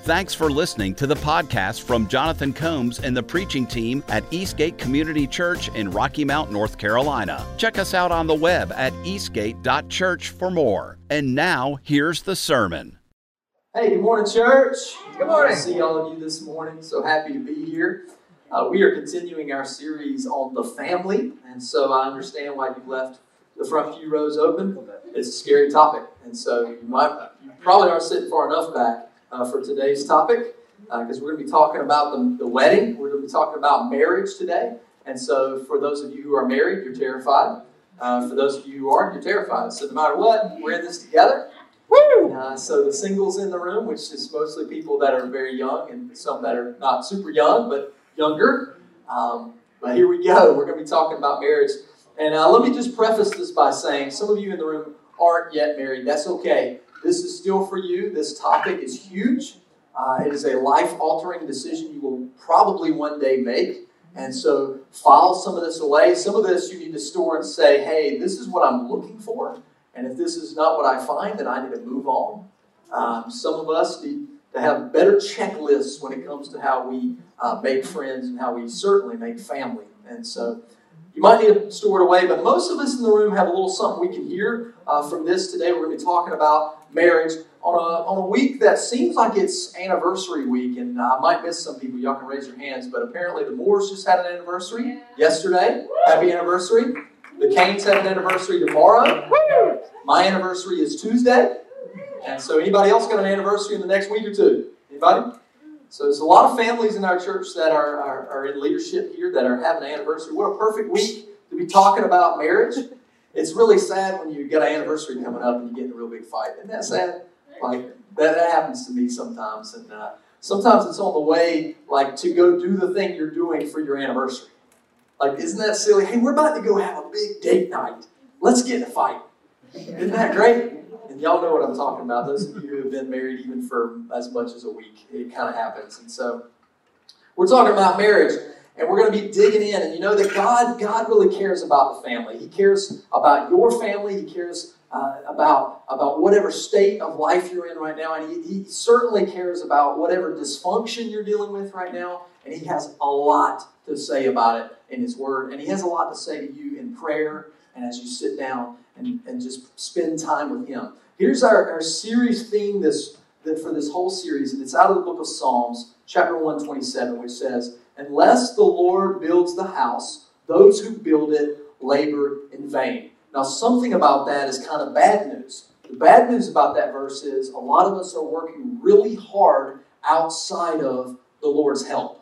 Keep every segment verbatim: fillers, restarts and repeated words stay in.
Thanks for listening to the podcast from Jonathan Combs and the preaching team at Eastgate Community Church in Rocky Mount, North Carolina. Check us out on the web at eastgate dot church for more. And now, here's the sermon. Hey, good morning, church. Good morning. Good to see all of you this morning. So happy to be here. Uh, we are continuing our series on the family, and so I understand why you've left the front few rows open. It's a scary topic, and so you might you probably aren't sitting far enough back uh, for today's topic, because uh, we're going to be talking about the, the wedding. We're going to be talking about marriage today, and so for those of you who are married, you're terrified. Uh, for those of you who aren't, you're terrified. So no matter what, we're in this together. Woo! Uh, so the singles in the room, which is mostly people that are very young and some that are not super young, but younger. Um, but here we go. We're going to be talking about marriage. And uh, let me just preface this by saying some of you in the room aren't yet married. That's okay. This is still for you. This topic is huge. Uh, it is a life-altering decision you will probably one day make. And so file some of this away. Some of this you need to store and say, hey, this is what I'm looking for. And if this is not what I find, then I need to move on. Um, some of us need to have better checklists when it comes to how we uh, make friends and how we certainly make family. And so you might need to store it away, but most of us in the room have a little something we can hear uh, from this today. We're going to be talking about marriage on a, on a week that seems like it's anniversary week, and I might miss some people. Y'all can raise your hands, but apparently the Moores just had an anniversary yesterday. Happy anniversary. The Canes have an anniversary tomorrow. My anniversary is Tuesday. And so anybody else got an anniversary in the next week or two? Anybody? So there's a lot of families in our church that are, are, are in leadership here that are having an anniversary. What a perfect week to be talking about marriage. It's really sad when you get an anniversary coming up and you get in a real big fight. Isn't that sad? Like, that, that happens to me sometimes. And uh, sometimes it's on the way, like, to go do the thing you're doing for your anniversary. Like, isn't that silly? Hey, we're about to go have a big date night. Let's get in a fight. Isn't that great? And y'all know what I'm talking about. Those of you who have been married even for as much as a week, it kind of happens. And so we're talking about marriage, and we're going to be digging in. And you know that God, God really cares about the family. He cares about your family. He cares uh, about, about whatever state of life you're in right now. And he, he certainly cares about whatever dysfunction you're dealing with right now. And He has a lot to say about it in His Word. And He has a lot to say to you in prayer and as you sit down and, and just spend time with Him. Here's our, our series theme this for this whole series, and it's out of the book of Psalms, chapter one twenty-seven, which says, "Unless the Lord builds the house, those who build it labor in vain." Now, something about that is kind of bad news. The bad news about that verse is a lot of us are working really hard outside of the Lord's help.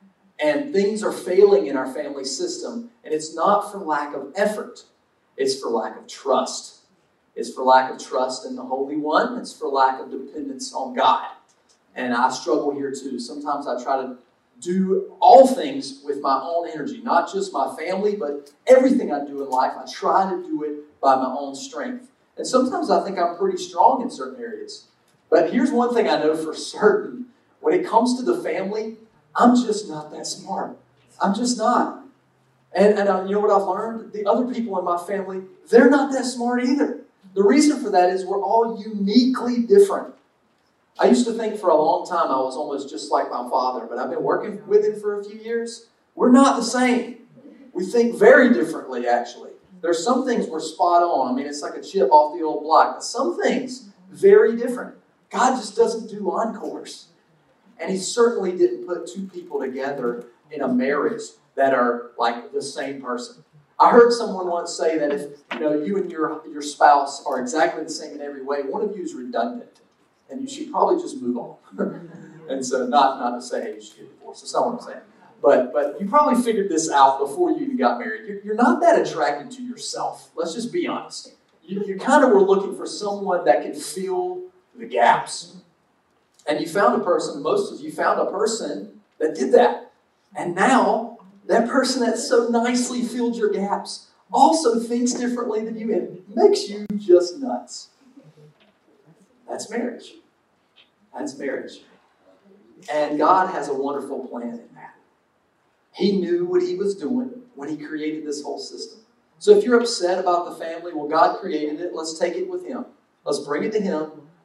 And things are failing in our family system, and it's not for lack of effort. It's for lack of trust. It's for lack of trust in the Holy One. It's for lack of dependence on God. And I struggle here too. Sometimes I try to do all things with my own energy, not just my family, but everything I do in life. I try to do it by my own strength. And sometimes I think I'm pretty strong in certain areas. But here's one thing I know for certain. When it comes to the family, I'm just not that smart. I'm just not. And, and uh, you know what I've learned? The other people in my family, they're not that smart either. The reason for that is we're all uniquely different. I used to think for a long time I was almost just like my father, but I've been working with him for a few years. We're not the same. We think very differently, actually. There's some things we're spot on. I mean, it's like a chip off the old block. But some things, very different. God just doesn't do encores. And He certainly didn't put two people together in a marriage that are like the same person. I heard someone once say that if you know you and your, your spouse are exactly the same in every way, one of you is redundant. And you should probably just move on. And so not, not to say, hey, you should get divorced. That's not what I'm saying. But, but you probably figured this out before you even got married. You're, you're not that attracted to yourself. Let's just be honest. You, you kind of were looking for someone that could fill the gaps. And you found a person, most of you found a person that did that. And now, that person that so nicely filled your gaps also thinks differently than you and makes you just nuts. That's marriage. That's marriage. And God has a wonderful plan in that. He knew what He was doing when He created this whole system. So if you're upset about the family, well, God created it. Let's take it with Him. Let's bring it to Him.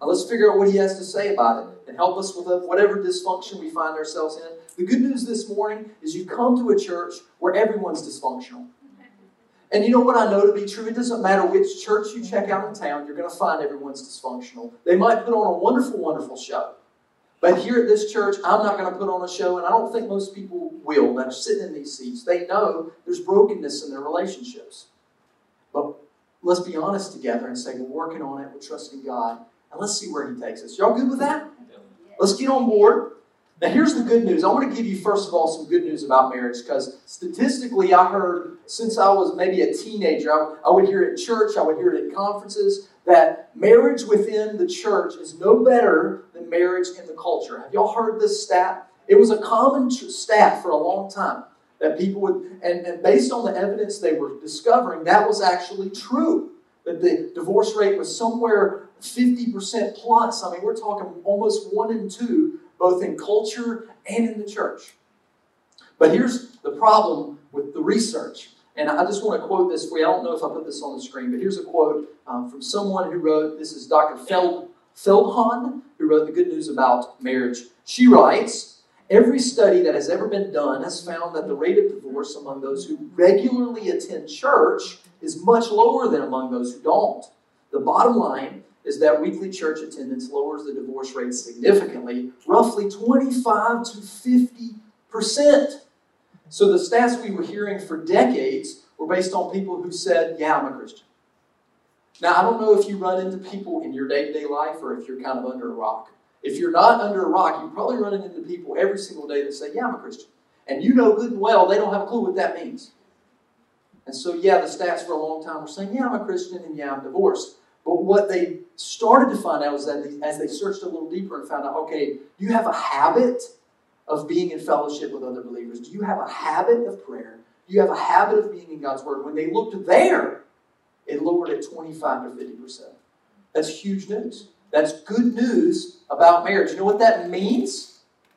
Now let's figure out what he has to say about it and help us with whatever dysfunction we find ourselves in. The good news this morning is you come to a church where everyone's dysfunctional. And you know what I know to be true? It doesn't matter which church you check out in town, you're going to find everyone's dysfunctional. They might put on a wonderful, wonderful show. But here at this church, I'm not going to put on a show, and I don't think most people will that are sitting in these seats. They know there's brokenness in their relationships. But let's be honest together and say, we're working on it, we're trusting God, and let's see where he takes us. Y'all good with that? Let's get on board. Now here's the good news. I want to give you, first of all, some good news about marriage, because statistically I heard since I was maybe a teenager, I, I would hear it in church, I would hear it at conferences, that marriage within the church is no better than marriage in the culture. Have y'all heard this stat? It was a common tr- stat for a long time that people would, and, and based on the evidence they were discovering, that was actually true. That the divorce rate was somewhere fifty percent plus. I mean, we're talking almost one in two, both in culture and in the church. But here's the problem with the research. And I just want to quote this for you. I don't know if I put this on the screen, but here's a quote um, from someone who wrote, this is Doctor Feld, Feldhahn, who wrote The Good News About Marriage. She writes, every study that has ever been done has found that the rate of divorce among those who regularly attend church is much lower than among those who don't. The bottom line is that weekly church attendance lowers the divorce rate significantly, roughly twenty-five to fifty percent. So the stats we were hearing for decades were based on people who said, yeah, I'm a Christian. Now, I don't know if you run into people in your day-to-day life or if you're kind of under a rock. If you're not under a rock, you're probably running into people every single day that say, yeah, I'm a Christian. And you know good and well they don't have a clue what that means. And so, yeah, the stats for a long time were saying, yeah, I'm a Christian and yeah, I'm divorced. But what they started to find out was that they, as they searched a little deeper and found out, okay, you have a habit of being in fellowship with other believers. Do you have a habit of prayer? Do you have a habit of being in God's Word? When they looked there, it lowered it twenty-five to fifty percent. That's huge news. That's good news about marriage. You know what that means?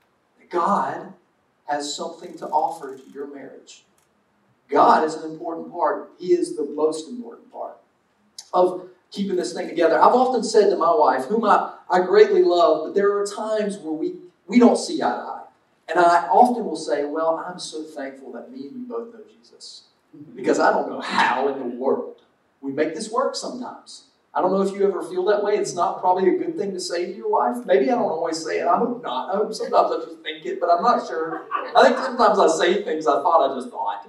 God has something to offer to your marriage. God is an important part. He is the most important part of keeping this thing together. I've often said to my wife, whom I, I greatly love, but there are times where we, we don't see eye to eye. And I often will say, well, I'm so thankful that me and you both know Jesus. Because I don't know how in the world we make this work sometimes. I don't know if you ever feel that way. It's not probably a good thing to say to your wife. Maybe I don't always say it. I hope not. I hope sometimes I just think it, but I'm not sure. I think sometimes I say things I thought I just thought.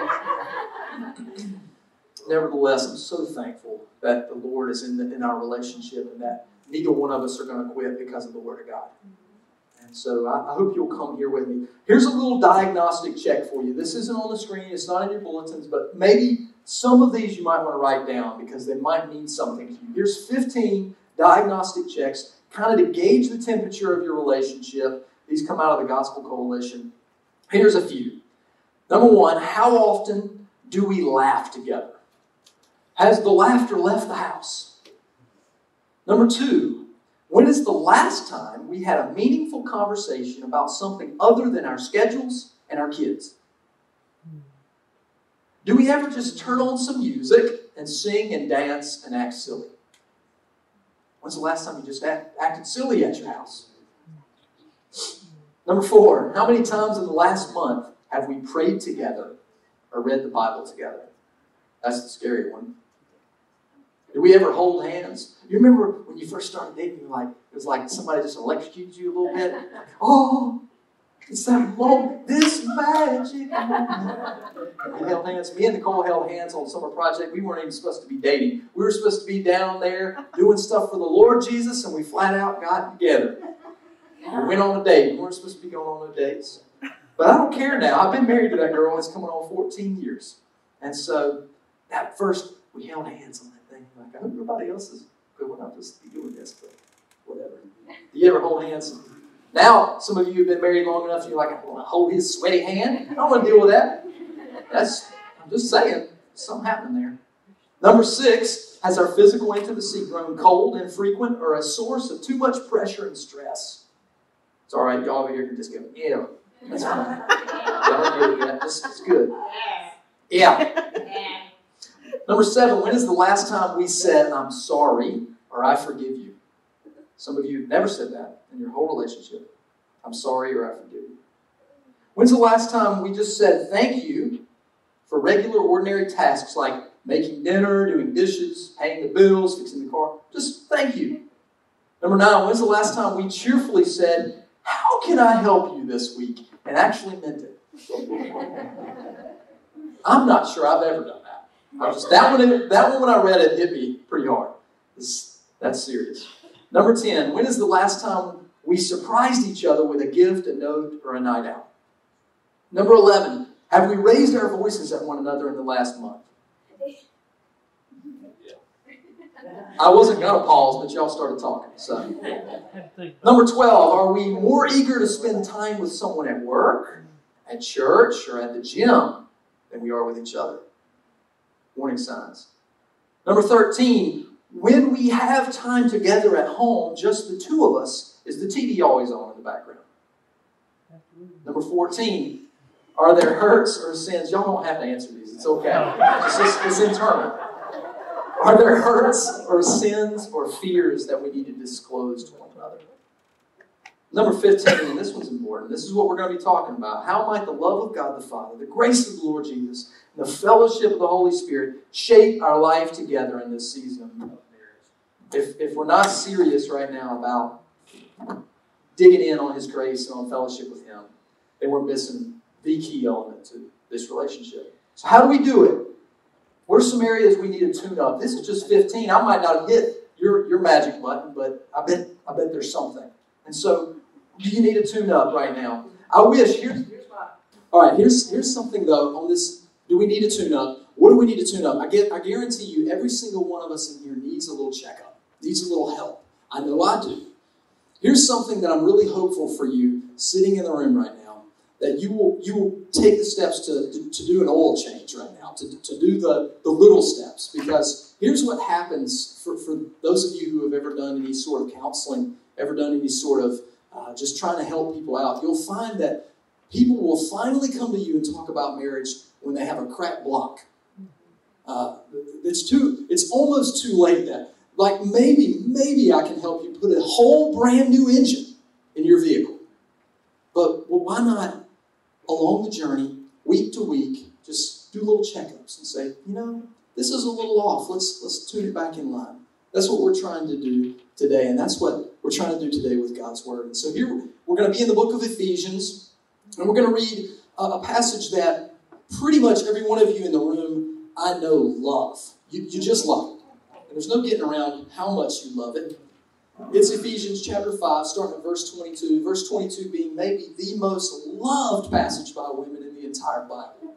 Nevertheless, I'm so thankful that the Lord is in, the, in our relationship and that neither one of us are going to quit because of the Word of God. And so I, I hope you'll come here with me. Here's a little diagnostic check for you. This isn't on the screen. It's not in your bulletins, but maybe some of these you might want to write down because they might mean something to you. Here's fifteen diagnostic checks, kind of to gauge the temperature of your relationship. These come out of the Gospel Coalition. Here's a few. Number one, how often do we laugh together? Has the laughter left the house? Number two, when is the last time we had a meaningful conversation about something other than our schedules and our kids? Do we ever just turn on some music and sing and dance and act silly? When's the last time you just act, acted silly at your house? Number four, how many times in the last month have we prayed together or read the Bible together? That's the scary one. Did we ever hold hands? You remember when you first started dating, you were like, it was like somebody just electrocuted you a little bit. Oh, it's that moment, this magic moment. We held hands. Me and Nicole held hands on summer project. We weren't even supposed to be dating. We were supposed to be down there doing stuff for the Lord Jesus, and we flat out got together. We went on a date. We weren't supposed to be going on no dates. But I don't care now. I've been married to that girl. It's coming on fourteen years. And so that first, we held hands on that thing. Like, I hope everybody else is good when I'm just doing this, but whatever. Do you ever hold hands? Now, some of you have been married long enough, you're like, I want to hold his sweaty hand. I don't want to deal with that. That's, I'm just saying, something happened there. Number six, has our physical intimacy grown cold, infrequent, or a source of too much pressure and stress? It's all right, y'all over here can just go, yeah, that's fine. Y'all get it, it's, it's good. Yeah. Number seven, when is the last time we said, I'm sorry, or I forgive you? Some of you have never said that in your whole relationship. I'm sorry or I forgive you. When's the last time we just said thank you for regular, ordinary tasks like making dinner, doing dishes, paying the bills, fixing the car? Just thank you. Number nine, when's the last time we cheerfully said, how can I help you this week? And actually meant it. I'm not sure I've ever done that. I just, that one, that one when I read it hit me pretty hard. It's, that's serious. Number ten, when is the last time we surprised each other with a gift, a note, or a night out? Number eleven, have we raised our voices at one another in the last month? I wasn't going to pause, but y'all started talking. So, number twelve, are we more eager to spend time with someone at work, at church, or at the gym than we are with each other? Warning signs. Number thirteen, when we have time together at home, just the two of us, is the T V always on in the background? Number fourteen, are there hurts or sins? Y'all don't have to answer these. It's okay. It's, just, it's internal. Are there hurts or sins or fears that we need to disclose to one another? Number fifteen, and this one's important. This is what we're going to be talking about. How might the love of God the Father, the grace of the Lord Jesus, and the fellowship of the Holy Spirit shape our life together in this season of marriage? If, if we're not serious right now about digging in on His grace and on fellowship with Him, then we're missing the key element to this relationship. So how do we do it? What are some areas we need to tune up? This is just fifteen. I might not have hit your, your magic button, but I bet I bet there's something. And so, do you need to tune up right now? I wish. Here's, here's my. All right. Here's here's something though on this. Do we need to tune up? What do we need to tune up? I get. I guarantee you, every single one of us in here needs a little checkup. Needs a little help. I know I do. Here's something that I'm really hopeful for you sitting in the room right now. That you will you will take the steps to, to, to do an oil change right now, to, to do the, the little steps. Because here's what happens for, for those of you who have ever done any sort of counseling, ever done any sort of uh, just trying to help people out. You'll find that people will finally come to you and talk about marriage when they have a cracked block. Uh, it's too it's almost too late then. Like maybe, maybe I can help you put a whole brand new engine in your vehicle. But well, why not along the journey, week to week, just do little checkups and say, you know, this is a little off. Let's let's tune it back in line. That's what we're trying to do today, and that's what we're trying to do today with God's Word. And so here we're going to be in the book of Ephesians, and we're going to read a, a passage that pretty much every one of you in the room I know love. You, you just love it. And there's no getting around how much you love it. It's Ephesians chapter five, starting at verse twenty-two. Verse twenty-two being maybe the most loved passage by women in the entire Bible.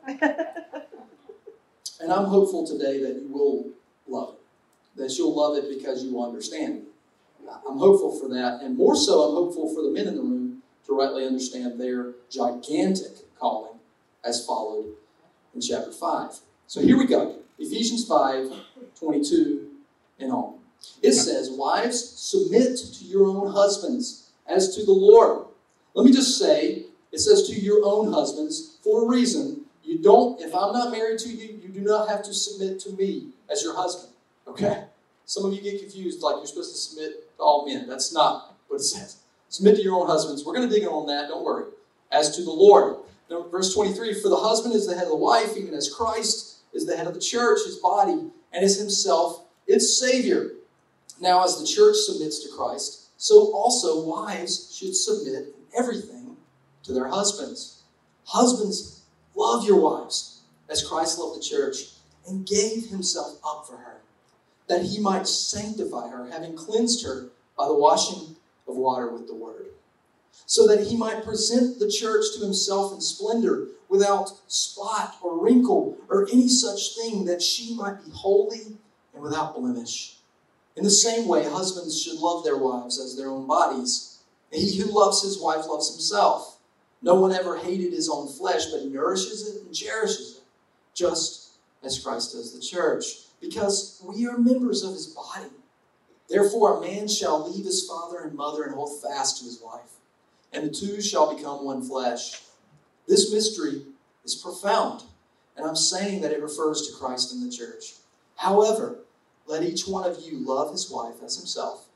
And I'm hopeful today that you will love it. That you'll love it because you will understand it. I'm hopeful for that. And more so, I'm hopeful for the men in the room to rightly understand their gigantic calling as followed in chapter five. So here we go. Ephesians five, twenty-two and on. It says, wives, submit to your own husbands as to the Lord. Let me just say, it says to your own husbands for a reason. You don't, if I'm not married to you, you do not have to submit to me as your husband. Okay? Some of you get confused, like you're supposed to submit to all men. That's not what it says. Submit to your own husbands. We're going to dig in on that, don't worry. As to the Lord. Now, verse twenty-three, for the husband is the head of the wife, even as Christ is the head of the church, his body, and is himself its Savior. Now, as the church submits to Christ, so also wives should submit in everything to their husbands. Husbands, love your wives as Christ loved the church and gave himself up for her, that he might sanctify her, having cleansed her by the washing of water with the word, so that he might present the church to himself in splendor, without spot or wrinkle or any such thing, that she might be holy and without blemish. In the same way, husbands should love their wives as their own bodies. He who loves his wife loves himself. No one ever hated his own flesh, but nourishes it and cherishes it, just as Christ does the church, because we are members of his body. Therefore, a man shall leave his father and mother and hold fast to his wife, and the two shall become one flesh. This mystery is profound, and I'm saying that it refers to Christ and the church. However, let each one of you love his wife as himself,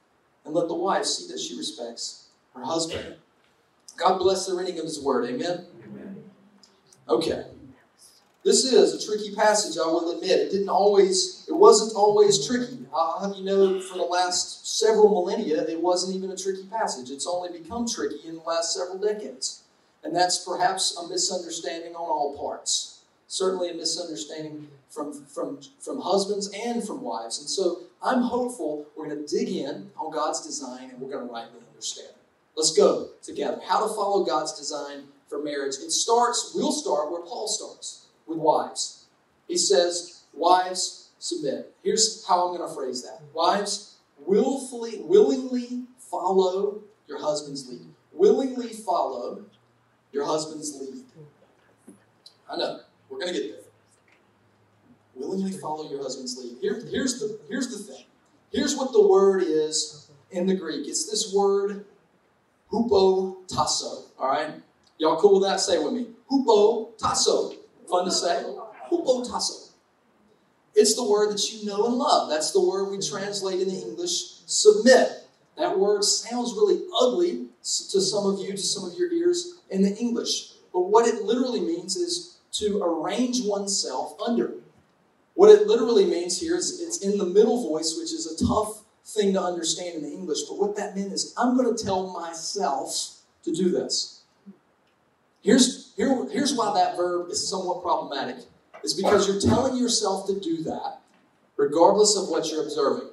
and let the wife see that she respects her husband. God bless the reading of his word. Amen? Amen. Okay. This is a tricky passage, I will admit. It didn't always, it wasn't always tricky. I'll have you know, for the last several millennia, it wasn't even a tricky passage. It's only become tricky in the last several decades. And that's perhaps a misunderstanding on all parts. Certainly a misunderstanding from, from, from husbands and from wives. And so I'm hopeful we're going to dig in on God's design and we're going to rightly understand it. Let's go together. How to follow God's design for marriage. It starts, we'll start where Paul starts, with wives. He says, wives, submit. Here's how I'm going to phrase that. Wives, willfully, willingly follow your husband's lead. Willingly follow your husband's lead. I know. We're going to get there. Willingly follow your husband's lead. Here, here's the, here's the thing. Here's what the word is in the Greek. It's this word, hupotasso. All right? Y'all cool with that? Say it with me. Hupotasso. Fun to say? Hupotasso. It's the word that you know and love. That's the word we translate in the English, submit. That word sounds really ugly to some of you, to some of your ears in the English. But what it literally means is to arrange oneself under. What it literally means here is it's in the middle voice, which is a tough thing to understand in the English. But what that meant is I'm going to tell myself to do this. Here's, here, here's why that verb is somewhat problematic. It's because you're telling yourself to do that regardless of what you're observing.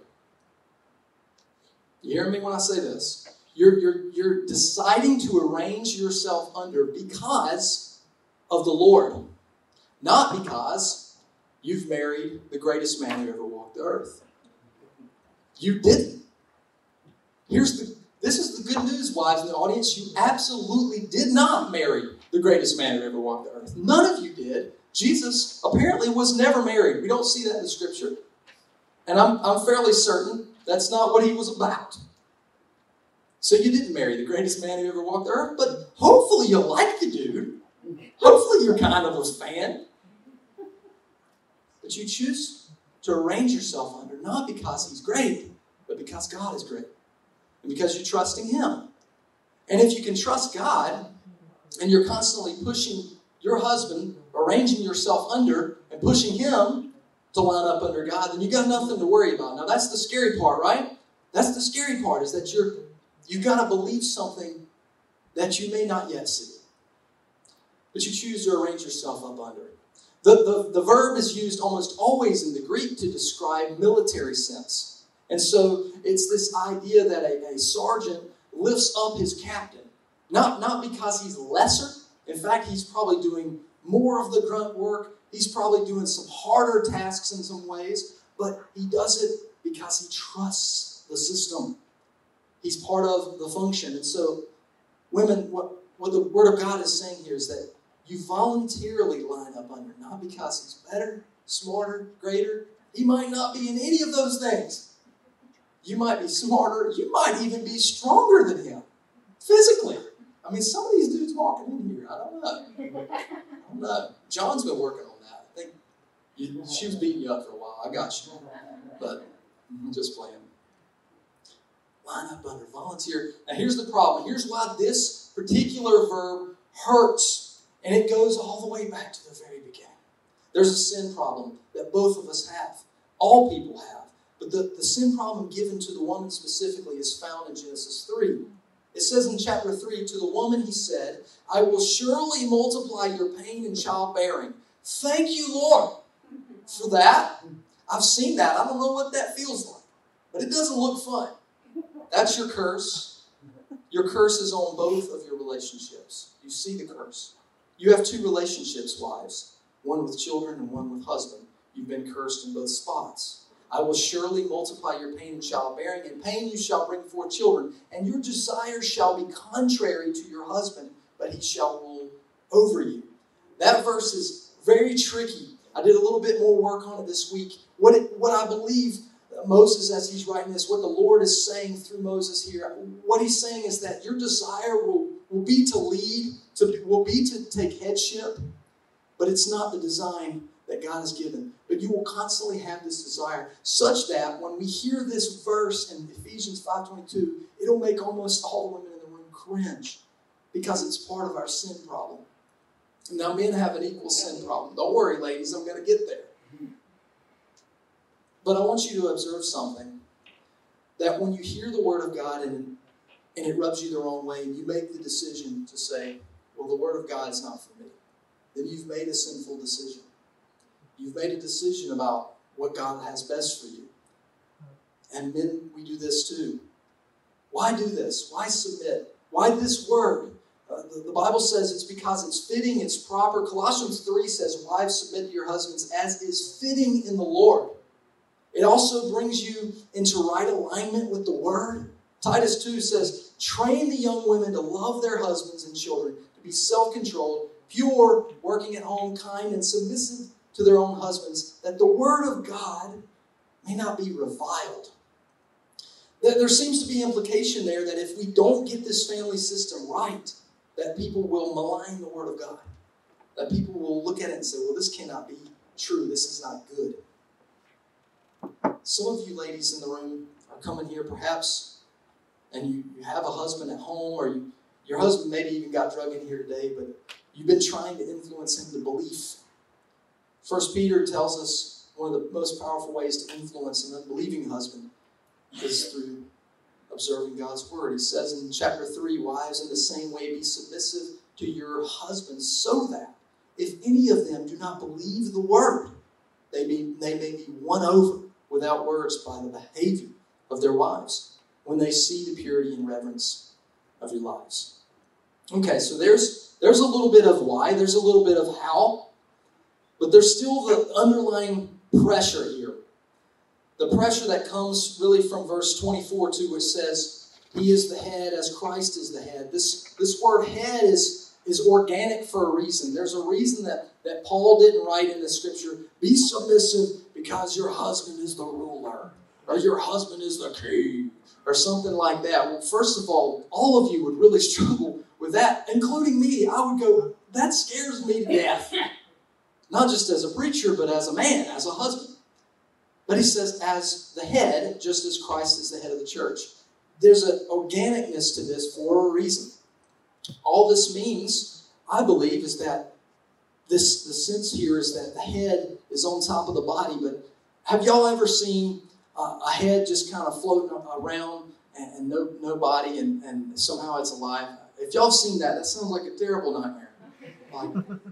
You hear me when I say this? You're, you're, you're deciding to arrange yourself under because of the Lord. Not because you've married the greatest man who ever walked the earth. You didn't. Here's the, this is the good news, wives in the audience. You absolutely did not marry the greatest man who ever walked the earth. None of you did. Jesus apparently was never married. We don't see that in the scripture. And I'm, I'm fairly certain that's not what he was about. So you didn't marry the greatest man who ever walked the earth, but hopefully you like the dude. Hopefully you're kind of a fan. But you choose to arrange yourself under, not because he's great, but because God is great. And because you're trusting him. And if you can trust God, and you're constantly pushing your husband, arranging yourself under, and pushing him to line up under God, then you got nothing to worry about. Now that's the scary part, right? That's the scary part, is that you're you got to believe something that you may not yet see. But you choose to arrange yourself up under. The, the, the verb is used almost always in the Greek to describe military sense. And so it's this idea that a, a sergeant lifts up his captain. Not, not because he's lesser. In fact, he's probably doing more of the grunt work. He's probably doing some harder tasks in some ways. But he does it because he trusts the system. He's part of the function. And so, women, what, what the Word of God is saying here is that you voluntarily line up under, not because he's better, smarter, greater. He might not be in any of those things. You might be smarter. You might even be stronger than him, physically. I mean, some of these dudes walking in here, I don't know. I don't know. John's been working on that. I think you, she was beating you up for a while. I got you. But I'm just playing. Line up under, volunteer. Now here's the problem. Here's why this particular verb hurts. And it goes all the way back to the very beginning. There's a sin problem that both of us have. All people have. But the, the sin problem given to the woman specifically is found in Genesis three. It says in chapter three, to the woman he said, I will surely multiply your pain in childbearing. Thank you, Lord, for that. I've seen that. I don't know what that feels like. But it doesn't look fun. That's your curse. Your curse is on both of your relationships. You see the curse. You have two relationships, wives. One with children and one with husband. You've been cursed in both spots. I will surely multiply your pain in childbearing. In pain you shall bring forth children. And your desires shall be contrary to your husband, but he shall rule over you. That verse is very tricky. I did a little bit more work on it this week. What, it, what I believe Moses, as he's writing this, what the Lord is saying through Moses here, what he's saying is that your desire will, will be to lead, to, will be to take headship, but it's not the design that God has given. But you will constantly have this desire, such that when we hear this verse in Ephesians five twenty-two, it'll make almost all the women in the room cringe, because it's part of our sin problem. Now, men have an equal sin problem. Don't worry, ladies, I'm going to get there. But I want you to observe something, that when you hear the Word of God and, and it rubs you the wrong way, and you make the decision to say, well, the Word of God is not for me, then you've made a sinful decision. You've made a decision about what God has best for you. And men, we do this too. Why do this? Why submit? Why this word? Uh, the, the Bible says it's because it's fitting, it's proper. Colossians three says, wives, submit to your husbands as is fitting in the Lord. It also brings you into right alignment with the Word. Titus two says, train the young women to love their husbands and children, to be self-controlled, pure, working at home, kind, and submissive to their own husbands, that the Word of God may not be reviled. There seems to be implication there that if we don't get this family system right, that people will malign the Word of God. That people will look at it and say, well, this cannot be true. This is not good. Some of you ladies in the room are coming here perhaps, and you, you have a husband at home, or you, your husband maybe even got drug in here today, but you've been trying to influence him to belief. First Peter tells us one of the most powerful ways to influence an unbelieving husband is through observing God's Word. He says in chapter three, wives, in the same way be submissive to your husbands, so that if any of them do not believe the Word, they, be, they may be won over without words by the behavior of their wives when they see the purity and reverence of your lives. Okay, so there's, there's a little bit of why, there's a little bit of how, but there's still the underlying pressure here. The pressure that comes really from verse twenty-four to which says, he is the head as Christ is the head. This, this word head is, is organic for a reason. There's a reason that, that Paul didn't write in the scripture, be submissive because your husband is the ruler, or your husband is the king, or something like that. Well, first of all, all of you would really struggle with that, including me. I would go, that scares me to death. Not just as a preacher, but as a man, as a husband. But he says, as the head, just as Christ is the head of the church. There's an organicness to this for a reason. All this means, I believe, is that this the sense here is that the head is on top of the body. But have y'all ever seen uh, a head just kind of floating around and, and no, no body and, and somehow it's alive? If y'all have seen that, that sounds like a terrible nightmare. Like,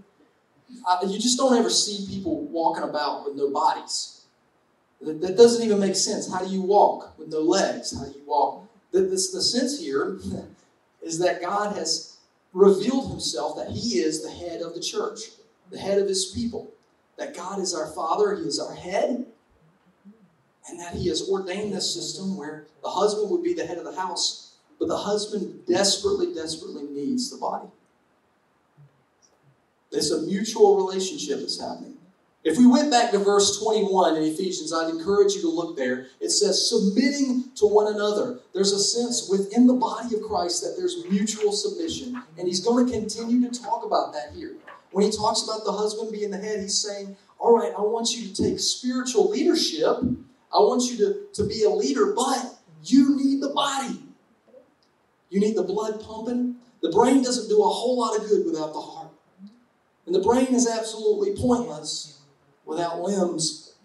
I, you just don't ever see people walking about with no bodies. That, that doesn't even make sense. How do you walk with no legs? How do you walk? The, this, the sense here is that God has revealed himself that he is the head of the church, the head of his people, that God is our Father, he is our head, and that he has ordained this system where the husband would be the head of the house, but the husband desperately, desperately needs the body. There's a mutual relationship that's happening. If we went back to verse twenty-one in Ephesians, I'd encourage you to look there. It says, submitting to one another. There's a sense within the body of Christ that there's mutual submission. And he's going to continue to talk about that here. When he talks about the husband being the head, he's saying, all right, I want you to take spiritual leadership. I want you to, to be a leader, but you need the body. You need the blood pumping. The brain doesn't do a whole lot of good without the heart. And the brain is absolutely pointless without limbs.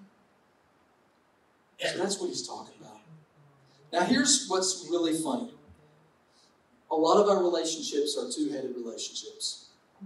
So that's what he's talking about. Now here's what's really funny. A lot of our relationships are two-headed relationships.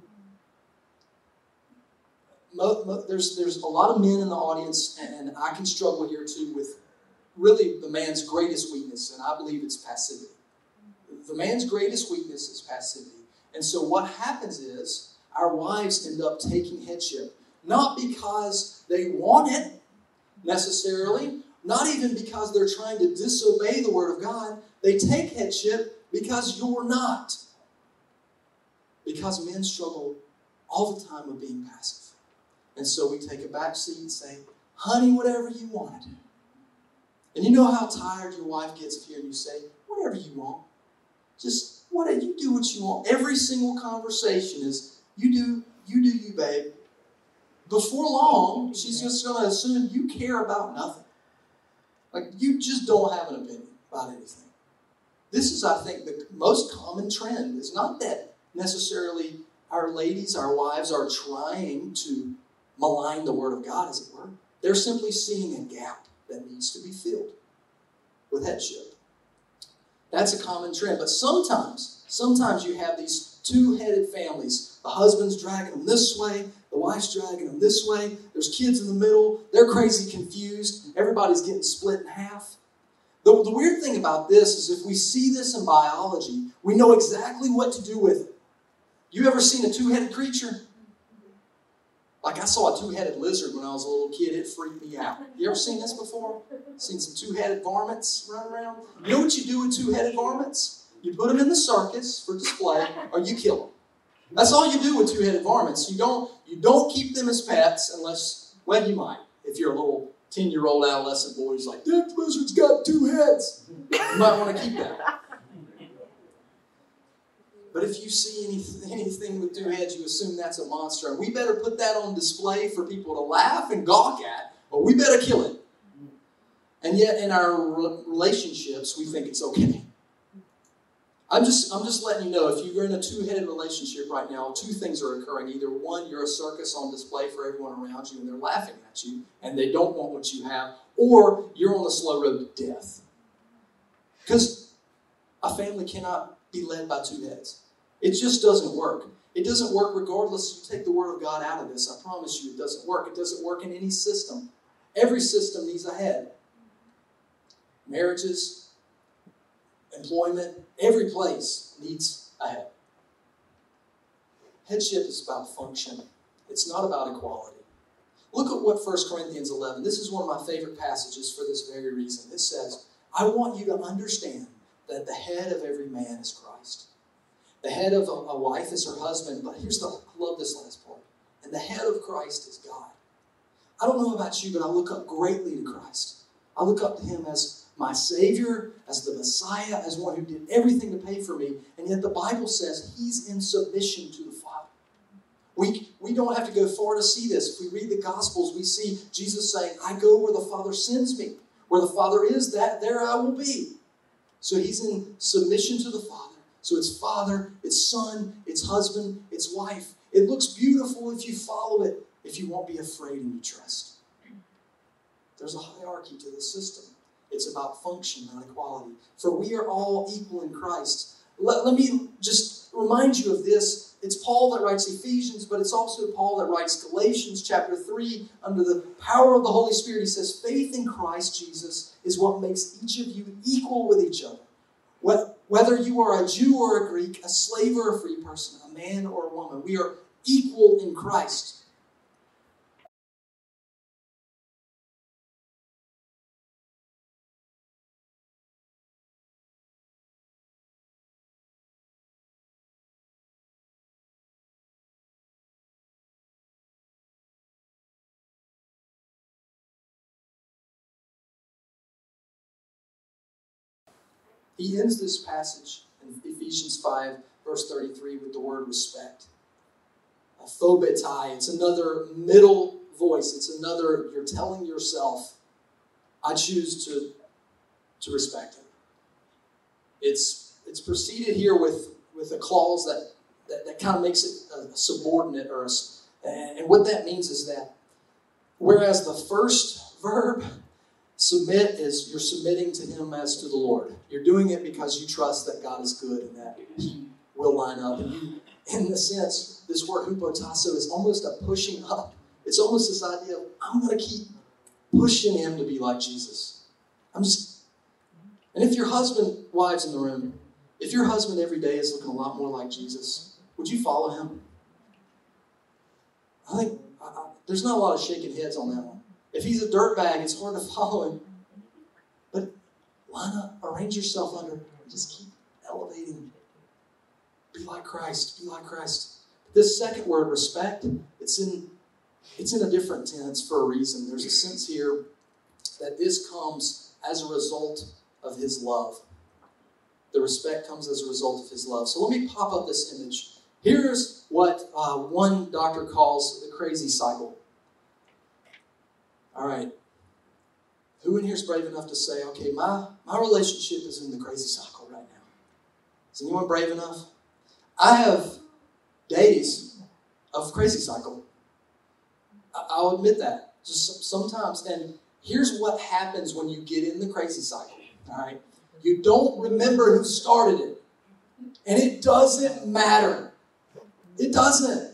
Mo- mo- there's, there's a lot of men in the audience, and I can struggle here too with really the man's greatest weakness, and I believe it's passivity. The man's greatest weakness is passivity. And so what happens is our wives end up taking headship. Not because they want it, necessarily. Not even because they're trying to disobey the Word of God. They take headship because you're not. Because men struggle all the time with being passive. And so we take a back seat and say, honey, whatever you want. And you know how tired your wife gets if you and you say, whatever you want. Just, whatever, you do what you want. Every single conversation is, you do, you do you, babe. before long, she's just going to assume you care about nothing. Like, you just don't have an opinion about anything. This is, I think, the most common trend. It's not that necessarily our ladies, our wives, are trying to malign the Word of God, as it were. They're simply seeing a gap that needs to be filled with headship. That's a common trend. But sometimes, sometimes you have these two-headed families. The husband's dragging them this way. The wife's dragging them this way. There's kids in the middle. They're crazy confused. Everybody's getting split in half. The, the weird thing about this is if we see this in biology, we know exactly what to do with it. You ever seen a two-headed creature? Like, I saw a two-headed lizard when I was a little kid. It freaked me out. You ever seen this before? Seen some two-headed varmints running around? You know what you do with two-headed varmints? You put them in the circus for display, or you kill them. That's all you do with two-headed varmints. You don't, you don't keep them as pets unless, well, you might. If you're a little ten-year-old adolescent boy who's like, that lizard's got two heads. You might want to keep that. But if you see anything, anything with two heads, you assume that's a monster. And we better put that on display for people to laugh and gawk at, or we better kill it. And yet in our relationships, we think it's okay. I'm just, I'm just letting you know, if you're in a two-headed relationship right now, two things are occurring. Either one, you're a circus on display for everyone around you, and they're laughing at you, and they don't want what you have, or you're on the slow road to death. Because a family cannot be led by two heads. It just doesn't work. It doesn't work regardless. You take the Word of God out of this. I promise you it doesn't work. It doesn't work in any system. Every system needs a head. Marriages, employment, every place needs a head. Headship is about function. It's not about equality. Look at what First Corinthians eleven, this is one of my favorite passages for this very reason. It says, I want you to understand that the head of every man is Christ. The head of a, a wife is her husband, but here's the, I love this last part. And the head of Christ is God. I don't know about you, but I look up greatly to Christ. I look up to Him as my Savior, as the Messiah, as one who did everything to pay for me. And yet the Bible says He's in submission to the Father. We, we don't have to go far to see this. If we read the Gospels, we see Jesus saying, I go where the Father sends me. Where the Father is, that there I will be. So He's in submission to the Father. So it's Father, it's Son, it's husband, it's wife. It looks beautiful if you follow it, if you won't be afraid and you trust. There's a hierarchy to the system. It's about function, not equality. For we are all equal in Christ. Let, let me just remind you of this. It's Paul that writes Ephesians, but it's also Paul that writes Galatians chapter three. Under the power of the Holy Spirit, he says, faith in Christ Jesus is what makes each of you equal with each other. Whether you are a Jew or a Greek, a slave or a free person, a man or a woman, we are equal in Christ. He ends this passage in Ephesians five, verse thirty-three, with the word respect. Phobetai, it's another middle voice. It's another, you're telling yourself, I choose to, to respect him. It's it's preceded here with, with a clause that, that, that kind of makes it a subordinate. Or a, and what that means is that whereas the first verb, submit, is you're submitting to him as to the Lord. You're doing it because you trust that God is good and that he will line up. And you, in the sense, this word hupotasso is almost a pushing up. It's almost this idea of, I'm going to keep pushing him to be like Jesus. I'm just, and if your husband, wives in the room, if your husband every day is looking a lot more like Jesus, would you follow him? I think I, I, there's not a lot of shaking heads on that one. If he's a dirtbag, it's hard to follow him. But line up, arrange yourself under, just keep elevating. Be like Christ, be like Christ. This second word, respect, it's in, it's in a different tense for a reason. There's a sense here that this comes as a result of his love. The respect comes as a result of his love. So let me pop up this image. Here's what uh, one doctor calls the crazy cycle. All right. Who in here is brave enough to say, okay, my, my relationship is in the crazy cycle right now? Is anyone brave enough? I have days of crazy cycle. I, I'll admit that. Just sometimes. And here's what happens when you get in the crazy cycle. All right. You don't remember who started it. And it doesn't matter. It doesn't.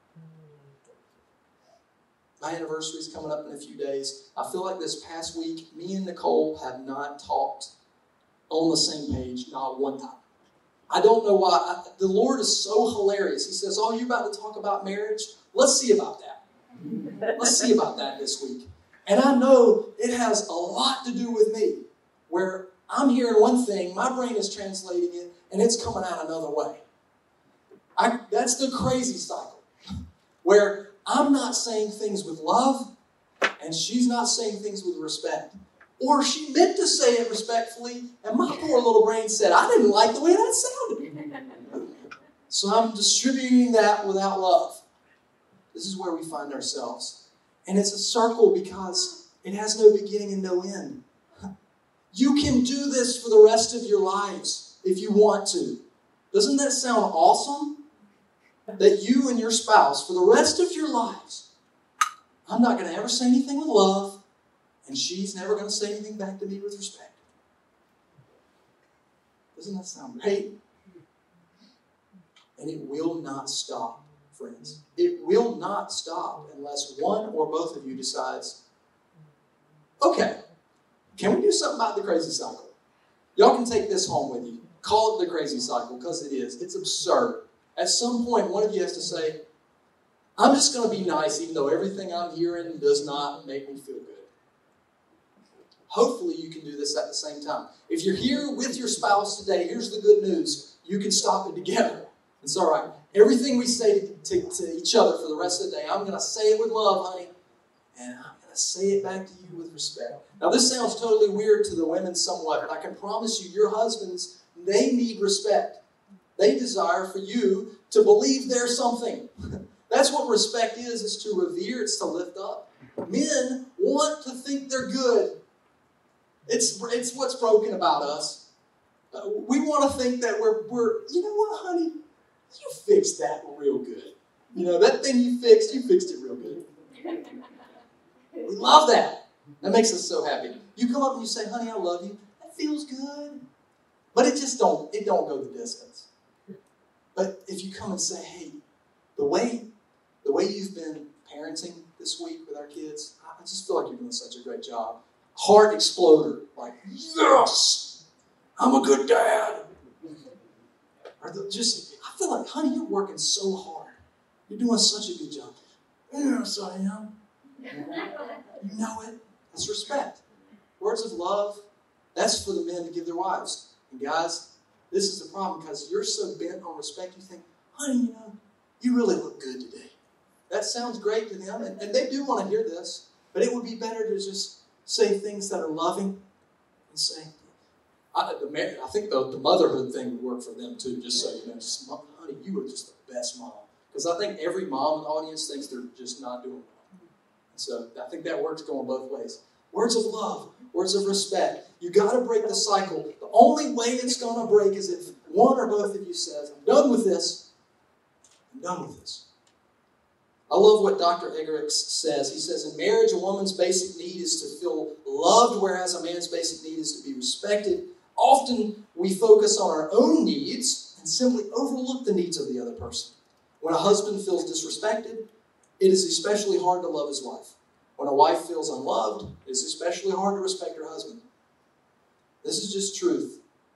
My anniversary is coming up in a few days. I feel like this past week, me and Nicole have not talked on the same page, not one time. I don't know why. I, the Lord is so hilarious. He says, oh, you about to talk about marriage? Let's see about that. Let's see about that this week. And I know it has a lot to do with me, where I'm hearing one thing, my brain is translating it, and it's coming out another way. I, that's the crazy cycle, where I'm not saying things with love, and she's not saying things with respect. Or she meant to say it respectfully, and my poor little brain said, I didn't like the way that sounded. So I'm distributing that without love. This is where we find ourselves. And it's a circle because it has no beginning and no end. You can do this for the rest of your lives if you want to. Doesn't that sound awesome? That you and your spouse, for the rest of your lives, I'm not going to ever say anything with love, and she's never going to say anything back to me with respect. Doesn't that sound great? And it will not stop, friends. It will not stop unless one or both of you decides, okay, can we do something about the crazy cycle? Y'all can take this home with you. Call it the crazy cycle, because it is. It's absurd. At some point, one of you has to say, I'm just going to be nice even though everything I'm hearing does not make me feel good. Hopefully you can do this at the same time. If you're here with your spouse today, here's the good news. You can stop it together. It's all right. Everything we say to, to, to each other for the rest of the day, I'm going to say it with love, honey, and I'm going to say it back to you with respect. Now, this sounds totally weird to the women somewhat, but I can promise you, your husbands, they need respect. They desire for you to believe there's something. That's what respect is, is to revere, it's to lift up. Men want to think they're good. It's, it's what's broken about us. Uh, we want to think that we're, we're, you know what, honey? You fixed that real good. You know, that thing you fixed, you fixed it real good. We love that. That makes us so happy. You come up and you say, honey, I love you. That feels good. But it just don't, it don't go the distance. But if you come and say, hey, the way, the way you've been parenting this week with our kids, I just feel like you're doing such a great job. Heart exploder. Like, yes, I'm a good dad. Or the, just, I feel like, honey, you're working so hard. You're doing such a good job. Yes, I am. You know it. That's respect. Words of love, that's for the men to give their wives. And guys, this is the problem, because you're so bent on respect, you think, honey, you know, you really look good today. That sounds great to them, and, and they do want to hear this, but it would be better to just say things that are loving and say, I, the, I think the, the motherhood thing would work for them too, just so you know, just, honey, you are just the best mom. Because I think every mom in the audience thinks they're just not doing well. And so I think that works going both ways. Words of love, words of respect. You got to break the cycle. The only way it's going to break is if one or both of you says, I'm done with this. I'm done with this. I love what Doctor Eggerichs says. He says, in marriage, a woman's basic need is to feel loved, whereas a man's basic need is to be respected. Often we focus on our own needs and simply overlook the needs of the other person. When a husband feels disrespected, it is especially hard to love his wife. When a wife feels unloved, it is especially hard to respect her husband. This is just truth.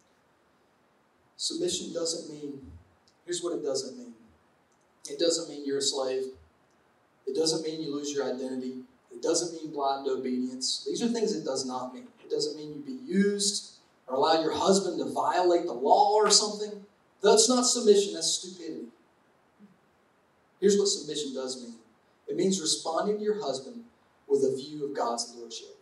Submission doesn't mean, here's what it doesn't mean. It doesn't mean you're a slave. It doesn't mean you lose your identity. It doesn't mean blind obedience. These are things it does not mean. It doesn't mean you be used or allow your husband to violate the law or something. That's not submission, that's stupidity. Here's what submission does mean. It means responding to your husband with a view of God's lordship.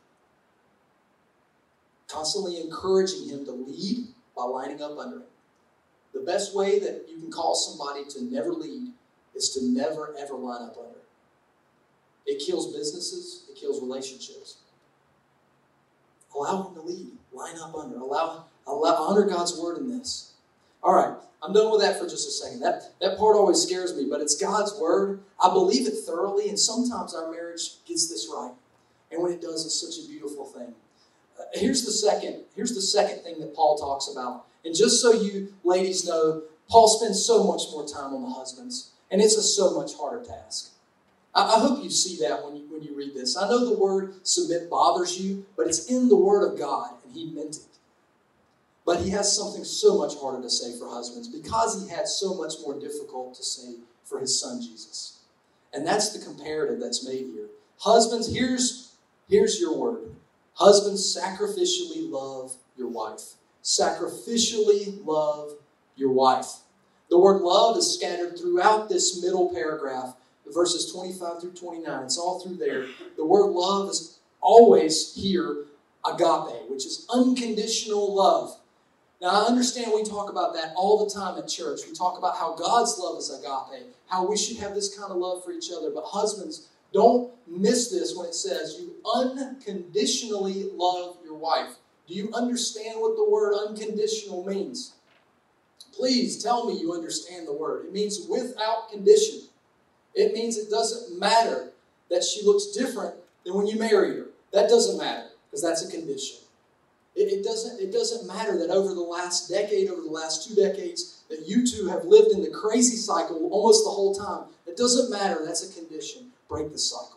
Constantly encouraging him to lead by lining up under him. The best way that you can call somebody to never lead is to never, ever line up under him. It kills businesses. It kills relationships. Allow him to lead. Line up under. Allow, allow honor God's word in this. All right. I'm done with that for just a second. That, that part always scares me, but it's God's word. I believe it thoroughly, and sometimes our marriage gets this right. And when it does, it's such a beautiful thing. Uh, here's the second, here's the second thing that Paul talks about. And just so you ladies know, Paul spends so much more time on the husbands, and it's a so much harder task. I, I hope you see that when you, when you read this. I know the word submit bothers you, but it's in the word of God, and he meant it. But he has something so much harder to say for husbands because he had so much more difficult to say for his son Jesus. And that's the comparative that's made here. Husbands, here's, here's your word. Husbands, sacrificially love your wife. Sacrificially love your wife. The word love is scattered throughout this middle paragraph, verses twenty-five through twenty-nine. It's all through there. The word love is always here, agape, which is unconditional love. Now, I understand we talk about that all the time at church. We talk about how God's love is agape, how we should have this kind of love for each other. But husbands, don't miss this when it says you unconditionally love your wife. Do you understand what the word unconditional means? Please tell me you understand the word. It means without condition. It means it doesn't matter that she looks different than when you marry her. That doesn't matter because that's a condition. It, it doesn't, it doesn't matter that over the last decade, over the last two decades, that you two have lived in the crazy cycle almost the whole time. It doesn't matter. That's a condition. Break the cycle.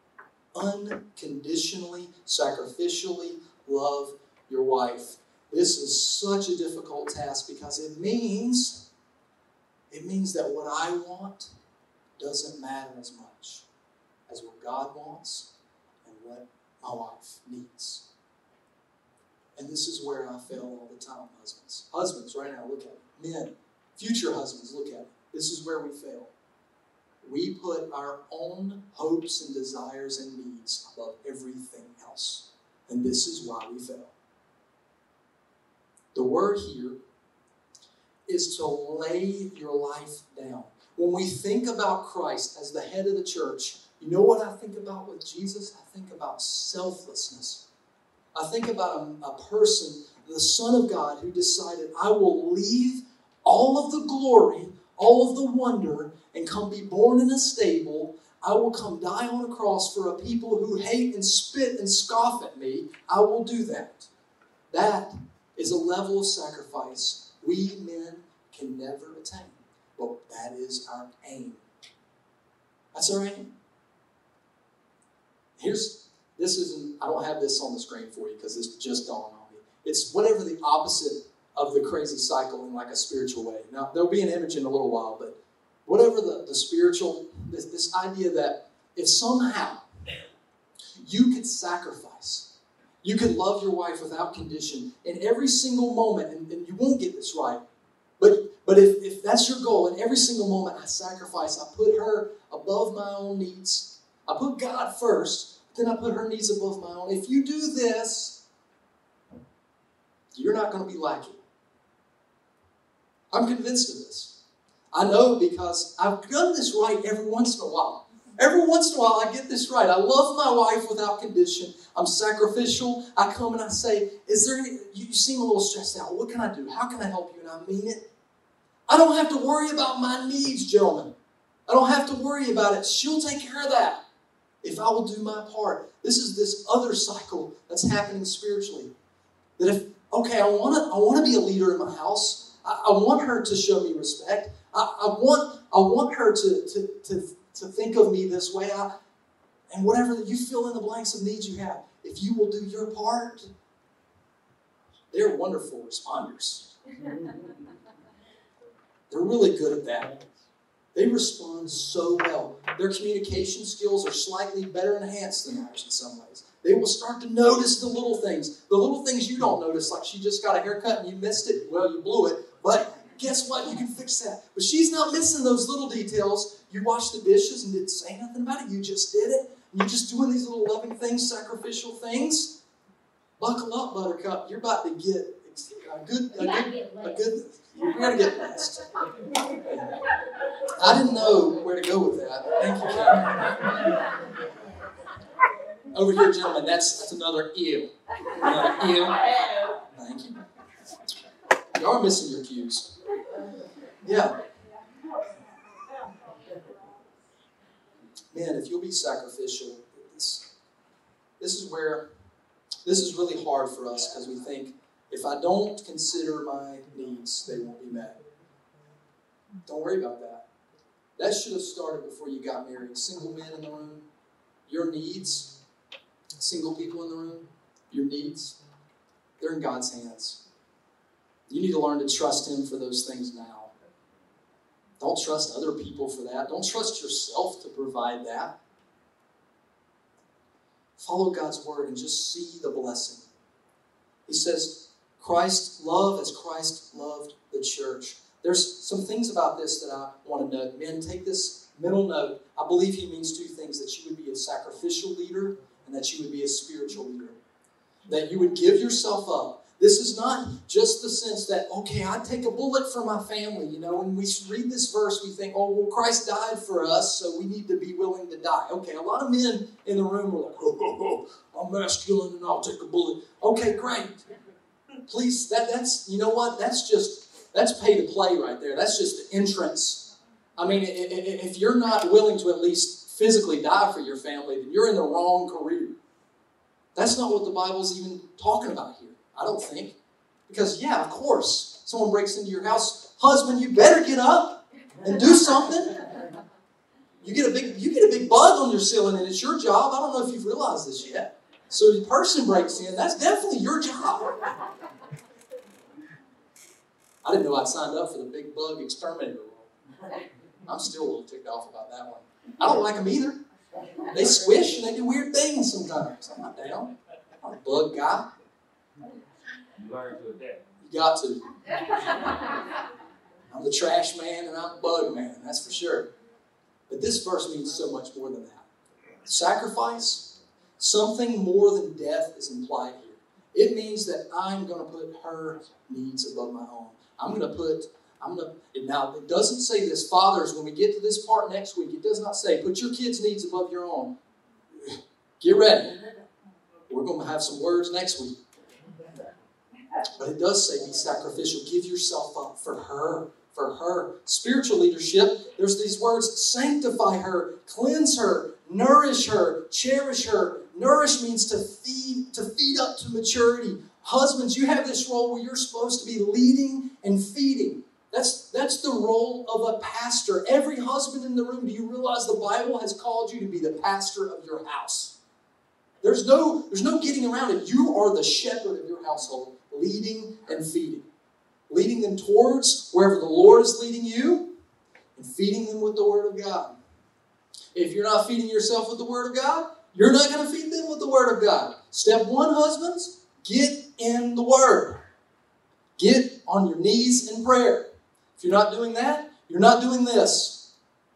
Unconditionally, sacrificially love your wife. This is such a difficult task because it means, it means that what I want doesn't matter as much as what God wants and what my wife needs. And this is where I fail all the time, husbands. Husbands, right now, look at it. Men, future husbands, look at it. This is where we fail. We put our own hopes and desires and needs above everything else. And this is why we fail. The word here is to lay your life down. When we think about Christ as the head of the church, you know what I think about with Jesus? I think about selflessness. I think about a, a person, the Son of God, who decided, I will leave all of the glory, all of the wonder, and come be born in a stable. I will come die on a cross for a people who hate and spit and scoff at me. I will do that. That is a level of sacrifice we men can never attain. But that is our aim. That's our aim. Here's, this isn't, I don't have this on the screen for you because this just dawned on me. It's whatever the opposite of the crazy cycle in like a spiritual way. Now, there'll be an image in a little while, but whatever the, the spiritual, this, this idea that if somehow you could sacrifice, you could love your wife without condition in every single moment, and, and you won't get this right, but but if, if that's your goal, in every single moment I sacrifice, I put her above my own needs. I put God first, then I put her needs above my own. If you do this, you're not going to be lacking. I'm convinced of this. I know because I've done this right every once in a while. Every once in a while I get this right. I love my wife without condition. I'm sacrificial. I come and I say, is there any, you seem a little stressed out. What can I do? How can I help you? And I mean it. I don't have to worry about my needs, gentlemen. I don't have to worry about it. She'll take care of that if I will do my part. This is this other cycle that's happening spiritually. That if, okay, I want to I want to be a leader in my house. I, I want her to show me respect. I, I want I want her to, to, to, to think of me this way. I, and whatever you fill in the blanks of needs you have, if you will do your part, they're wonderful responders. They're really good at that. They respond so well. Their communication skills are slightly better enhanced than ours in some ways. They will start to notice the little things. The little things you don't notice, like she just got a haircut and you missed it. Well, you blew it. But guess what? You can fix that. But she's not missing those little details. You washed the dishes and didn't say nothing about it. You just did it. And you're just doing these little loving things, sacrificial things. Buckle up, Buttercup. You're about to get a good, a good, a good. You're going to get blessed. I didn't know where to go with that. Thank you, Karen. Over here, gentlemen, that's that's another ew. Another ew. Thank you. You are missing your cues. Yeah. Man, if you'll be sacrificial, this, this is where, this is really hard for us because we think, if I don't consider my needs, they won't be met. Don't worry about that. That should have started before you got married. Single men in the room, your needs, single people in the room, your needs, they're in God's hands. You need to learn to trust Him for those things now. Don't trust other people for that. Don't trust yourself to provide that. Follow God's word and just see the blessing. He says, Christ, love as Christ loved the church. There's some things about this that I want to note. Men, take this mental note. I believe he means two things, that you would be a sacrificial leader and that you would be a spiritual leader. That you would give yourself up. This is not just the sense that, okay, I'd take a bullet for my family. You know, when we read this verse, we think, oh, well, Christ died for us, so we need to be willing to die. Okay, a lot of men in the room are like, oh, oh, oh, I'm masculine and I'll take a bullet. Okay, great. Please, that, that's, you know what? That's just, that's pay to play right there. That's just the entrance. I mean, if you're not willing to at least physically die for your family, then you're in the wrong career. That's not what the Bible's even talking about here. I don't think. Because, yeah, of course, someone breaks into your house. Husband, you better get up and do something. You get a big, you get a big bug on your ceiling, and it's your job. I don't know if you've realized this yet. So the person breaks in. That's definitely your job. I didn't know I'd signed up for the big bug exterminator role. I'm still a little ticked off about that one. I don't like them either. They squish and they do weird things sometimes. I'm not down. I'm not a bug guy. You learn to adapt. You got to. I'm the trash man and I'm the bug man, that's for sure. But this verse means so much more than that. Sacrifice, something more than death is implied here. It means that I'm going to put her needs above my own. I'm going to put, I'm going to, now it doesn't say this. Fathers, when we get to this part next week, it does not say, put your kids' needs above your own. Get ready. We're going to have some words next week. But it does say be sacrificial. Give yourself up for her. For her. Spiritual leadership, there's these words, sanctify her, cleanse her, nourish her, cherish her. Nourish means to feed, to feed up to maturity. Husbands, you have this role where you're supposed to be leading and feeding. That's, that's the role of a pastor. Every husband in the room, do you realize the Bible has called you to be the pastor of your house? There's no, there's no getting around it. You are the shepherd of your household, leading and feeding. Leading them towards wherever the Lord is leading you and feeding them with the Word of God. If you're not feeding yourself with the Word of God, you're not going to feed them with the Word of God. Step one, husbands, get in the Word. Get on your knees in prayer. If you're not doing that, you're not doing this.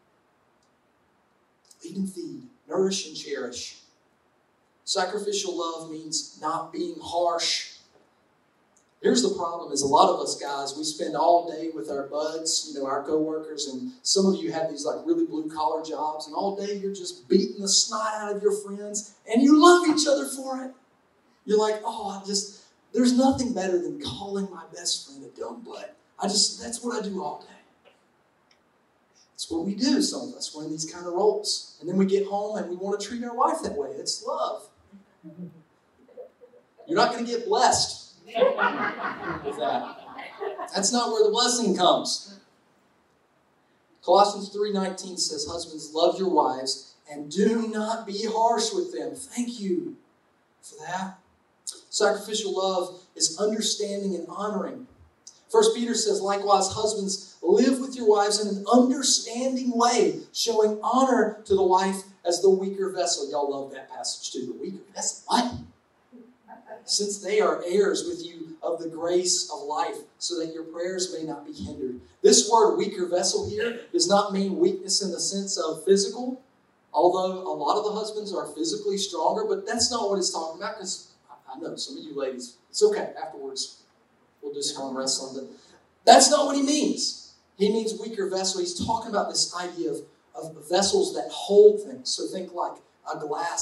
Lead and feed. Nourish and cherish. Sacrificial love means not being harsh. Here's the problem is a lot of us guys, we spend all day with our buds, you know, our coworkers, and some of you have these like really blue collar jobs, and all day you're just beating the snot out of your friends, and you love each other for it. You're like, oh, I just, there's nothing better than calling my best friend a dumb butt. I just, that's what I do all day. That's what we do, some of us. We're in these kind of roles. And then we get home and we want to treat our wife that way. It's love. You're not going to get blessed with that. That's not where the blessing comes. Colossians three nineteen says, husbands, love your wives and do not be harsh with them. Thank you for that. Sacrificial love is understanding and honoring. First Peter says, likewise, husbands, live with your wives in an understanding way, showing honor to the wife as the weaker vessel. Y'all love that passage too. The weaker vessel. What? Since they are heirs with you of the grace of life, so that your prayers may not be hindered. This word weaker vessel here does not mean weakness in the sense of physical, although a lot of the husbands are physically stronger, but that's not what it's talking about, because I know some of you ladies, it's okay, afterwards we'll do some arm wrestling, but that's not what he means. He means weaker vessel. He's talking about this idea of, of vessels that hold things. So think like a glass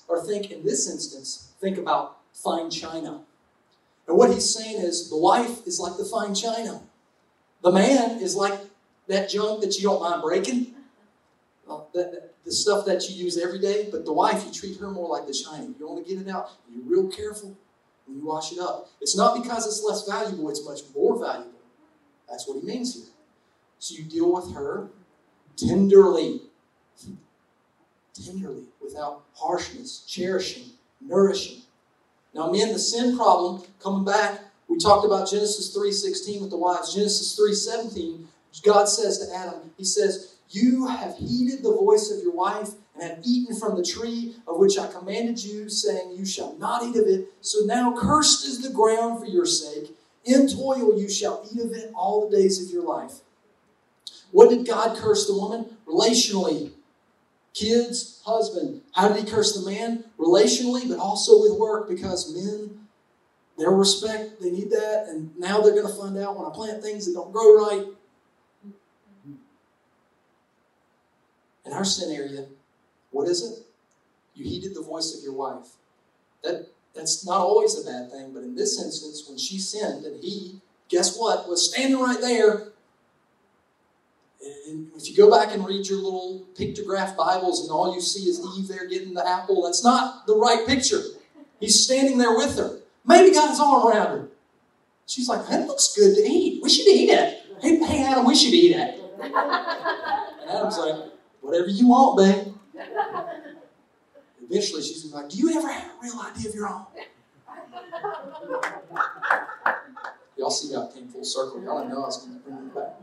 or think, in this instance, think about fine china. And what he's saying is the wife is like the fine china. The man is like that junk that you don't mind breaking, uh, that, that, the stuff that you use every day. But the wife, you treat her more like the china. You want to get it out, you're real careful when you wash it up. It's not because it's less valuable, it's much more valuable. That's what he means here. So you deal with her tenderly. Tenderly, without harshness, cherishing, nourishing. Now, men, the sin problem, coming back, we talked about Genesis three sixteen with the wives. Genesis three seventeen, God says to Adam, he says, you have heeded the voice of your wife and have eaten from the tree of which I commanded you, saying, you shall not eat of it. So now cursed is the ground for your sake. In toil you shall eat of it all the days of your life. What did God curse the woman? Relationally. Kids, husband. How did he curse the man? Relationally, but also with work, because men, their respect, they need that, and now they're going to find out when I plant things that don't grow right. In our sin area, what is it? You heeded the voice of your wife. That That's not always a bad thing, but in this instance, when she sinned and he, guess what, was standing right there. And if you go back and read your little pictograph Bibles and all you see is Eve there getting the apple, that's not the right picture. He's standing there with her. Maybe got his arm around her. She's like, that looks good to eat. We should eat it. Hey, hey Adam, we should eat it. And Adam's like, whatever you want, babe. Eventually she's like, do you ever have a real idea of your own? Y'all see how it came full circle. Y'all didn't know I was going to bring it back.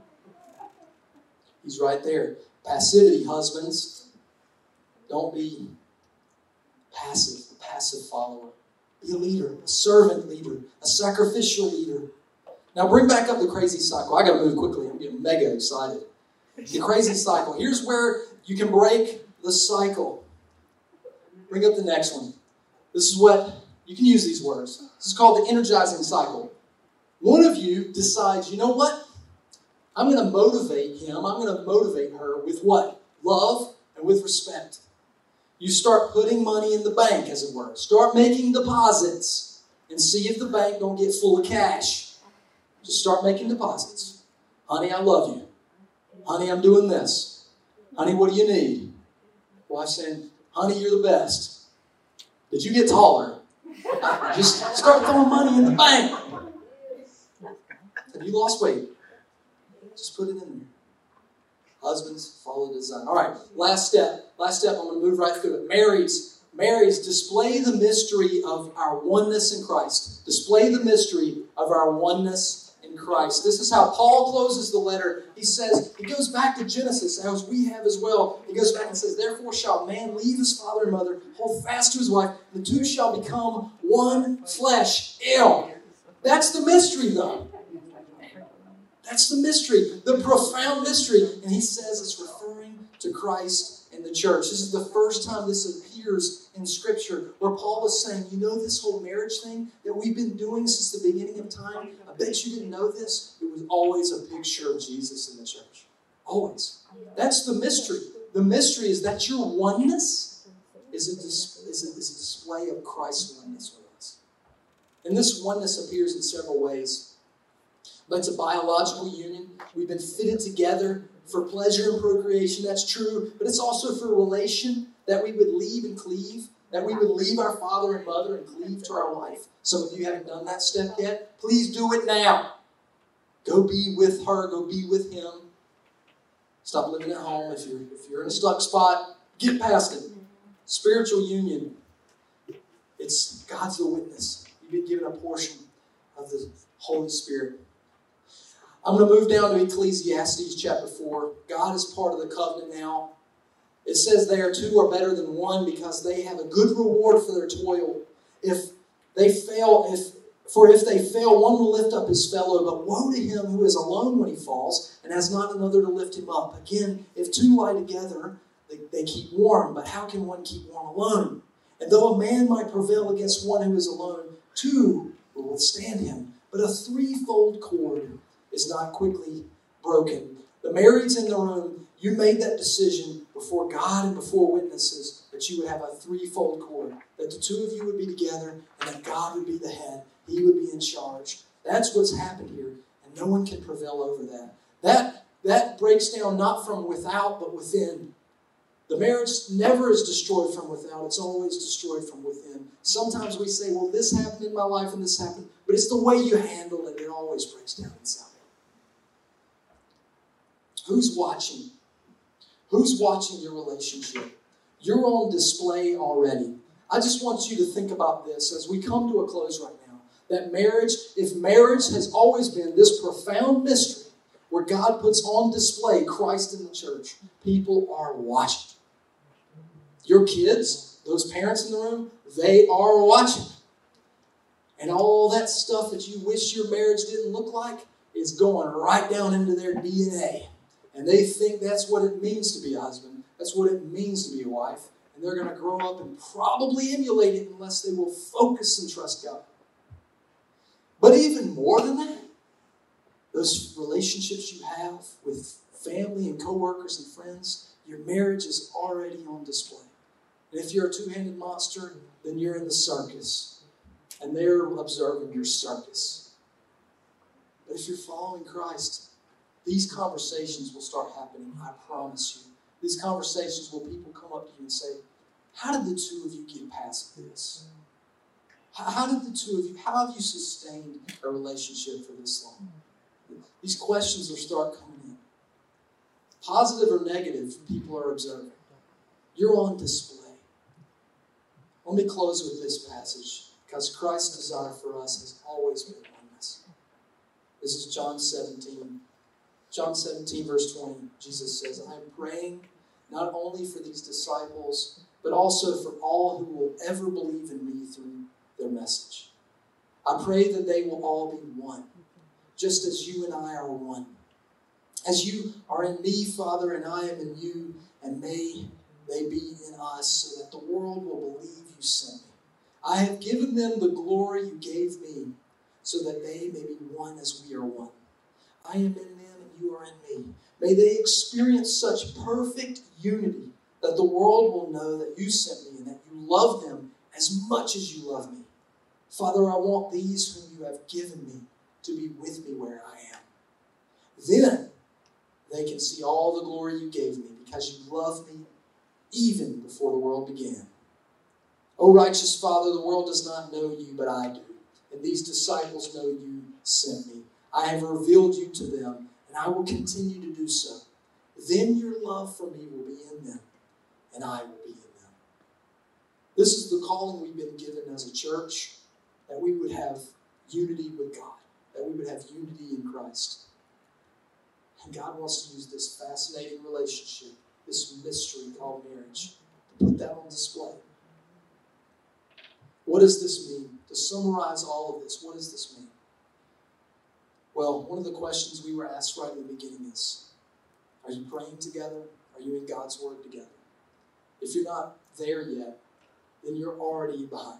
He's right there. Passivity, husbands. Don't be passive, a passive follower. Be a leader, a servant leader, a sacrificial leader. Now bring back up the crazy cycle. I got to move quickly. I'm getting mega excited. The crazy cycle. Here's where you can break the cycle. Bring up the next one. This is what, you can use these words. This is called the energizing cycle. One of you decides, you know what? I'm going to motivate him. I'm going to motivate her with what? Love and with respect. You start putting money in the bank, as it were. Start making deposits and see if the bank don't get full of cash. Just start making deposits. Honey, I love you. Honey, I'm doing this. Honey, what do you need? Wife saying, honey, you're the best. Did you get taller? Just start throwing money in the bank. Have you lost weight? Just put it in there. Husbands, follow the design. All right, last step. Last step, I'm going to move right through it. Marrieds, marrieds, display the mystery of our oneness in Christ. Display the mystery of our oneness in Christ. This is how Paul closes the letter. He says, he goes back to Genesis, as we have as well. He goes back and says, therefore shall man leave his father and mother, hold fast to his wife, the two shall become one flesh. Ew. That's the mystery, though. That's the mystery, the profound mystery. And he says it's referring to Christ and the church. This is the first time this appears in Scripture, where Paul is saying, you know this whole marriage thing that we've been doing since the beginning of time? I bet you didn't know this. It was always a picture of Jesus in the church. Always. That's the mystery. The mystery is that your oneness is a, dis- is a, is a display of Christ's oneness with us. And this oneness appears in several ways. But it's a biological union. We've been fitted together for pleasure and procreation. That's true. But it's also for relation, that we would leave and cleave, that we would leave our father and mother and cleave to our wife. Some of you haven't done that step yet. Please do it now. Go be with her. Go be with him. Stop living at home. If you're, if you're in a stuck spot, get past it. Spiritual union. It's God's the witness. You've been given a portion of the Holy Spirit. I'm going to move down to Ecclesiastes chapter four. God is part of the covenant now. It says there, two are better than one because they have a good reward for their toil. If they fail, if for if they fail, one will lift up his fellow, but woe to him who is alone when he falls and has not another to lift him up. Again, if two lie together, they, they keep warm, but how can one keep warm alone? And though a man might prevail against one who is alone, two will withstand him. But a threefold cord is not quickly broken. The marrieds in the room, you made that decision before God and before witnesses that you would have a threefold cord, that the two of you would be together, and that God would be the head. He would be in charge. That's what's happened here, and no one can prevail over that. That, that breaks down not from without, but within. The marriage never is destroyed from without. It's always destroyed from within. Sometimes we say, well, this happened in my life and this happened, but it's the way you handle it. It always breaks down inside. Who's watching? Who's watching your relationship? You're on display already. I just want you to think about this as we come to a close right now. That marriage, if marriage has always been this profound mystery where God puts on display Christ in the church, people are watching. Your kids, those parents in the room, they are watching. And all that stuff that you wish your marriage didn't look like is going right down into their D N A. And they think that's what it means to be a husband. That's what it means to be a wife. And they're going to grow up and probably emulate it unless they will focus and trust God. But even more than that, those relationships you have with family and coworkers and friends, your marriage is already on display. And if you're a two-handed monster, then you're in the circus. And they're observing your circus. But if you're following Christ, these conversations will start happening, I promise you. These conversations will people come up to you and say, how did the two of you get past this? How did the two of you, how have you sustained a relationship for this long? These questions will start coming in. Positive or negative, people are observing. You're on display. Let me close with this passage, because Christ's desire for us has always been oneness. This is John seventeen. John seventeen, verse twenty, Jesus says, I am praying not only for these disciples, but also for all who will ever believe in me through their message. I pray that they will all be one, just as you and I are one. As you are in me, Father, and I am in you, and may they be in us, so that the world will believe you sent me. I have given them the glory you gave me, so that they may be one as we are one. I am in them, and you are in me. May they experience such perfect unity that the world will know that you sent me and that you love them as much as you love me. Father, I want these whom you have given me to be with me where I am. Then they can see all the glory you gave me because you loved me even before the world began. O righteous Father, the world does not know you, but I do. And these disciples know you sent me. I have revealed you to them, and I will continue to do so. Then your love for me will be in them, and I will be in them. This is the calling we've been given as a church, that we would have unity with God, that we would have unity in Christ. And God wants to use this fascinating relationship, this mystery called marriage, to put that on display. What does this mean? To summarize all of this, what does this mean? Well, one of the questions we were asked right in the beginning is, are you praying together? Are you in God's Word together? If you're not there yet, then you're already behind.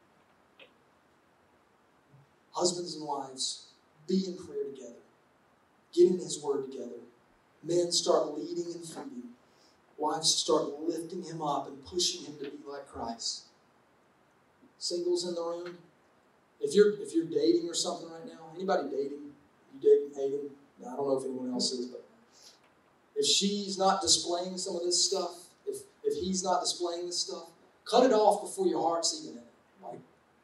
Husbands and wives, be in prayer together. Get in His Word together. Men, start leading and feeding. Wives, start lifting him up and pushing him to be like Christ. Singles in the room, if you're if you're dating or something right now, anybody dating? You dating, hating? No, I don't know if anyone else is, but if she's not displaying some of this stuff, if if he's not displaying this stuff, cut it off before your heart's even in it. Like,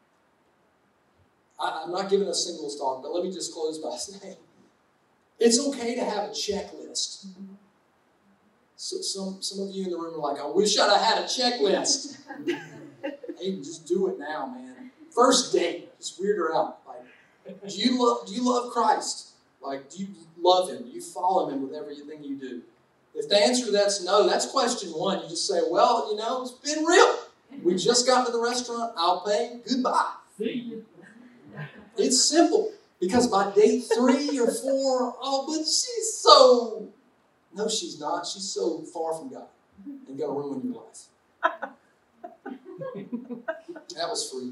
I, I'm not giving a singles talk, but let me just close by saying, it's okay to have a checklist. So some some of you in the room are like, I wish I'd have had a checklist. Hey, just do it now, man. First date, just weird her out. Like, do you love do you love Christ? Like, do you love Him? Do you follow Him with everything you do? If the answer to that's no, that's question one. You just say, well, you know, it's been real. We just got to the restaurant. I'll pay. Goodbye. See you. It's simple. Because by date three or four, oh, but she's so... No, she's not. She's so far from God and going to ruin your life. That was free.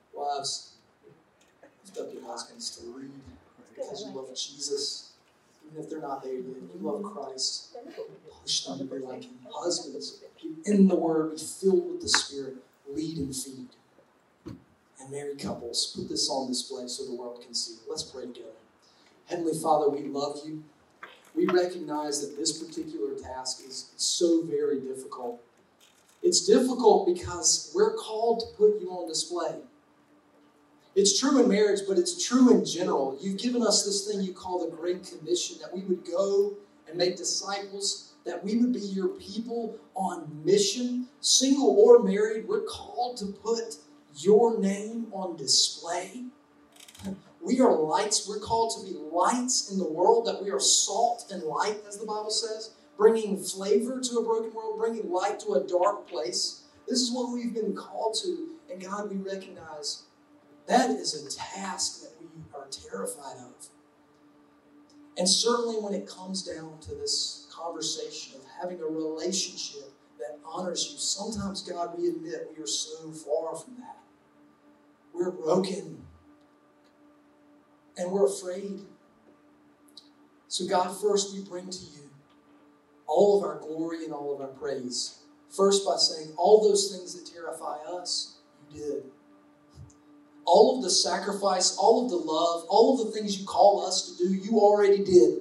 Wives, lift up your husbands to lead because you love Jesus. even if they're not there yet, you love Christ, push them to be like Him. Husbands, be in the Word, be filled with the Spirit, lead and feed. And married couples, put this on display so the world can see. Let's pray together. Heavenly Father, we love you. We recognize that this particular task is so very difficult. It's difficult because we're called to put you on display. It's true in marriage, but it's true in general. You've given us this thing you call the Great Commission, that we would go and make disciples, that we would be your people on mission. Single or married, we're called to put your name on display. We are lights. We're called to be lights in the world, that we are salt and light, as the Bible says, bringing flavor to a broken world, bringing light to a dark place. This is what we've been called to. And God, we recognize that is a task that we are terrified of. And certainly when it comes down to this conversation of having a relationship that honors you, sometimes, God, we admit we are so far from that. We're broken. And we're afraid. So God, first we bring to you all of our glory and all of our praise. First by saying all those things that terrify us, you did. All of the sacrifice, all of the love, all of the things you call us to do, you already did.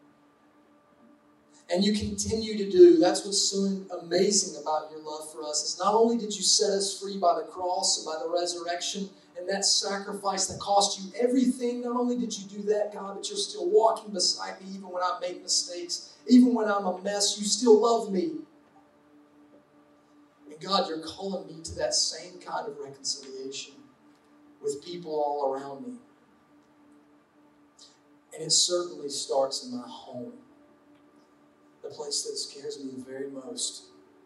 And you continue to do. That's what's so amazing about your love for us. Is not only did you set us free by the cross and by the resurrection, and that sacrifice that cost you everything, not only did you do that, God, but you're still walking beside me even when I make mistakes. Even when I'm a mess, you still love me. And God, you're calling me to that same kind of reconciliation with people all around me. And it certainly starts in my home, the place that scares me the very most.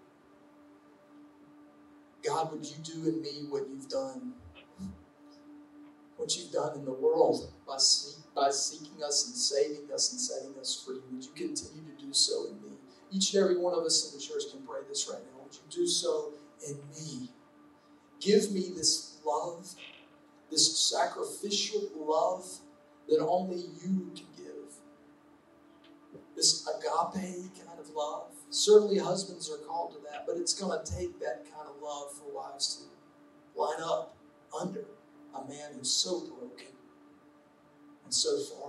God, would you do in me what you've done? What you've done in the world by, seek, by seeking us and saving us and setting us free. Would you continue to do so in me? Each and every one of us in the church can pray this right now. Would you do so in me? Give me this love, this sacrificial love that only you can give. This agape kind of love. Certainly husbands are called to that, but it's going to take that kind of love for wives to line up under a man who's so broken and so far.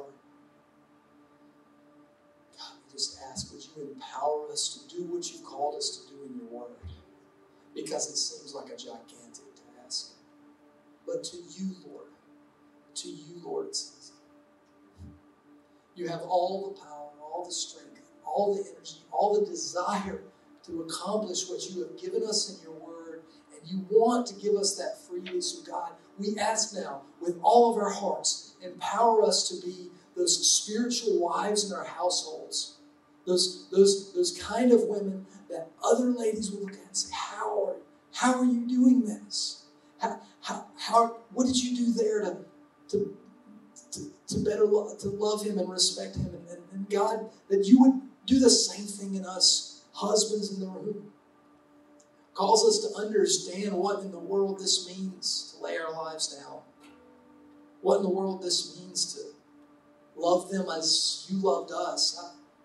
God, we just ask, would you empower us to do what you've called us to do in your word? Because it seems like a gigantic task. But to you, Lord, to you, Lord, it's easy. You have all the power, all the strength, all the energy, all the desire to accomplish what you have given us in your word, and you want to give us that freely. So God, we ask now, with all of our hearts, empower us to be those spiritual wives in our households, those, those, those kind of women that other ladies will look at and say, how are, how are you doing this? How, how, how, what did you do there to, to, to, to better love, to love him and respect him? And, and, and God, that you would do the same thing in us, husbands in the room. Calls us to understand what in the world this means to lay our lives down. What in the world this means to love them as you loved us.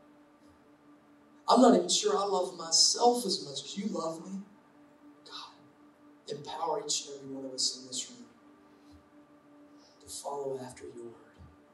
I, I'm not even sure I love myself as much as you love me. God, empower each and every one of us in this room to follow after your word.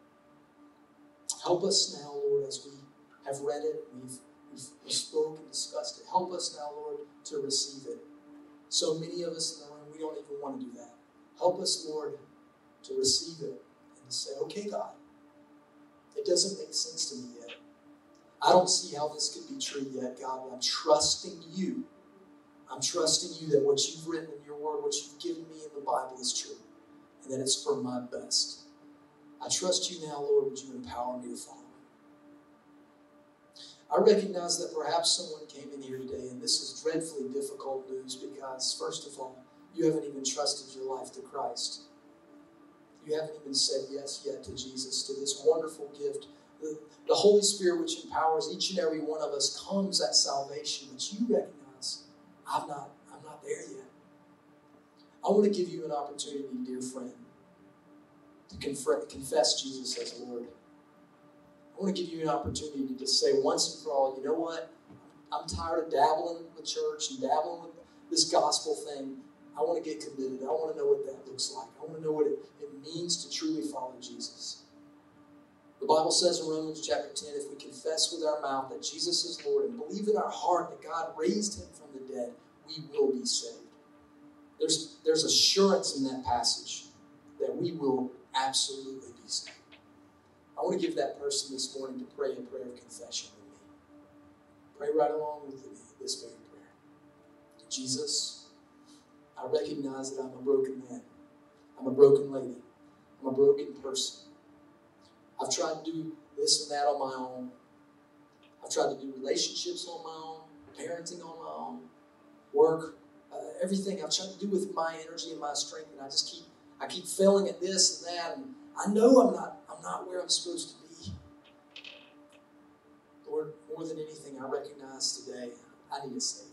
Help us now, Lord, as we have read it, we've, we've, we've spoken and discussed it. Help us now, Lord, to receive it. So many of us in the room, we don't even want to do that. Help us, Lord, to receive it and to say, okay, God, it doesn't make sense to me yet. I don't see how this could be true yet, God, but I'm trusting you. I'm trusting you that what you've written in your word, what you've given me in the Bible is true, and that it's for my best. I trust you now, Lord. Would you empower me to follow? I recognize that perhaps someone came in here today, and this is dreadfully difficult news because, first of all, you haven't even trusted your life to Christ. You haven't even said yes yet to Jesus, to this wonderful gift. The, the Holy Spirit, which empowers each and every one of us, comes at salvation, but you recognize, I'm not, I'm not there yet. I want to give you an opportunity, dear friend, to conf- confess Jesus as Lord. I want to give you an opportunity to say once and for all, you know what? I'm tired of dabbling with church and dabbling with this gospel thing. I want to get committed. I want to know what that looks like. I want to know what it, it means to truly follow Jesus. The Bible says in Romans chapter ten, if we confess with our mouth that Jesus is Lord and believe in our heart that God raised him from the dead, we will be saved. There's, there's assurance in that passage that we will absolutely be saved. I want to give that person this morning to pray a prayer of confession with me. Pray right along with me this very prayer. Jesus, I recognize that I'm a broken man. I'm a broken lady. I'm a broken person. I've tried to do this and that on my own. I've tried to do relationships on my own, parenting on my own, work, uh, everything I've tried to do with my energy and my strength, and I just keep I keep failing at this and that, and I know I'm not I'm not where I'm supposed to be. Lord, more than anything, I recognize today I need a Savior.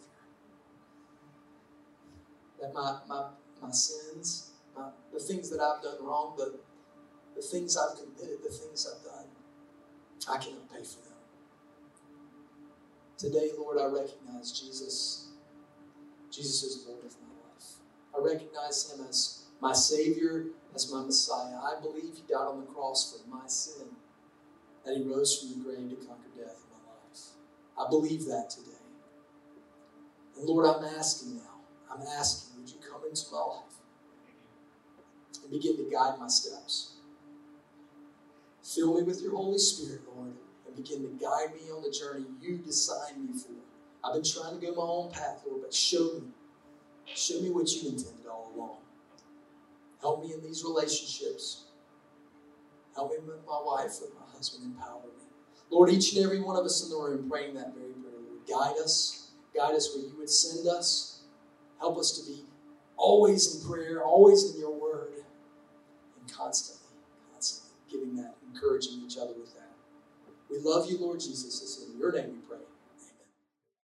That my my my sins, my, the things that I've done wrong, the the things I've committed, the things I've done, I cannot pay for them. Today, Lord, I recognize Jesus. Jesus is Lord of my life. I recognize him as my Savior, as my Messiah. I believe he died on the cross for my sin, that he rose from the grave to conquer death in my life. I believe that today. And Lord, I'm asking now, I'm asking, would you come into my life and begin to guide my steps? Fill me with your Holy Spirit, Lord, and begin to guide me on the journey you designed me for. I've been trying to go my own path, Lord, but show me. Show me what you intended all along. Help me in these relationships. Help me with my wife, with my husband. Empower me. Lord, each and every one of us in the room praying that very prayer, Lord, guide us. Guide us where you would send us. Help us to be always in prayer, always in your word, and constantly, constantly giving that, encouraging each other with that. We love you, Lord Jesus. It's in your name we pray.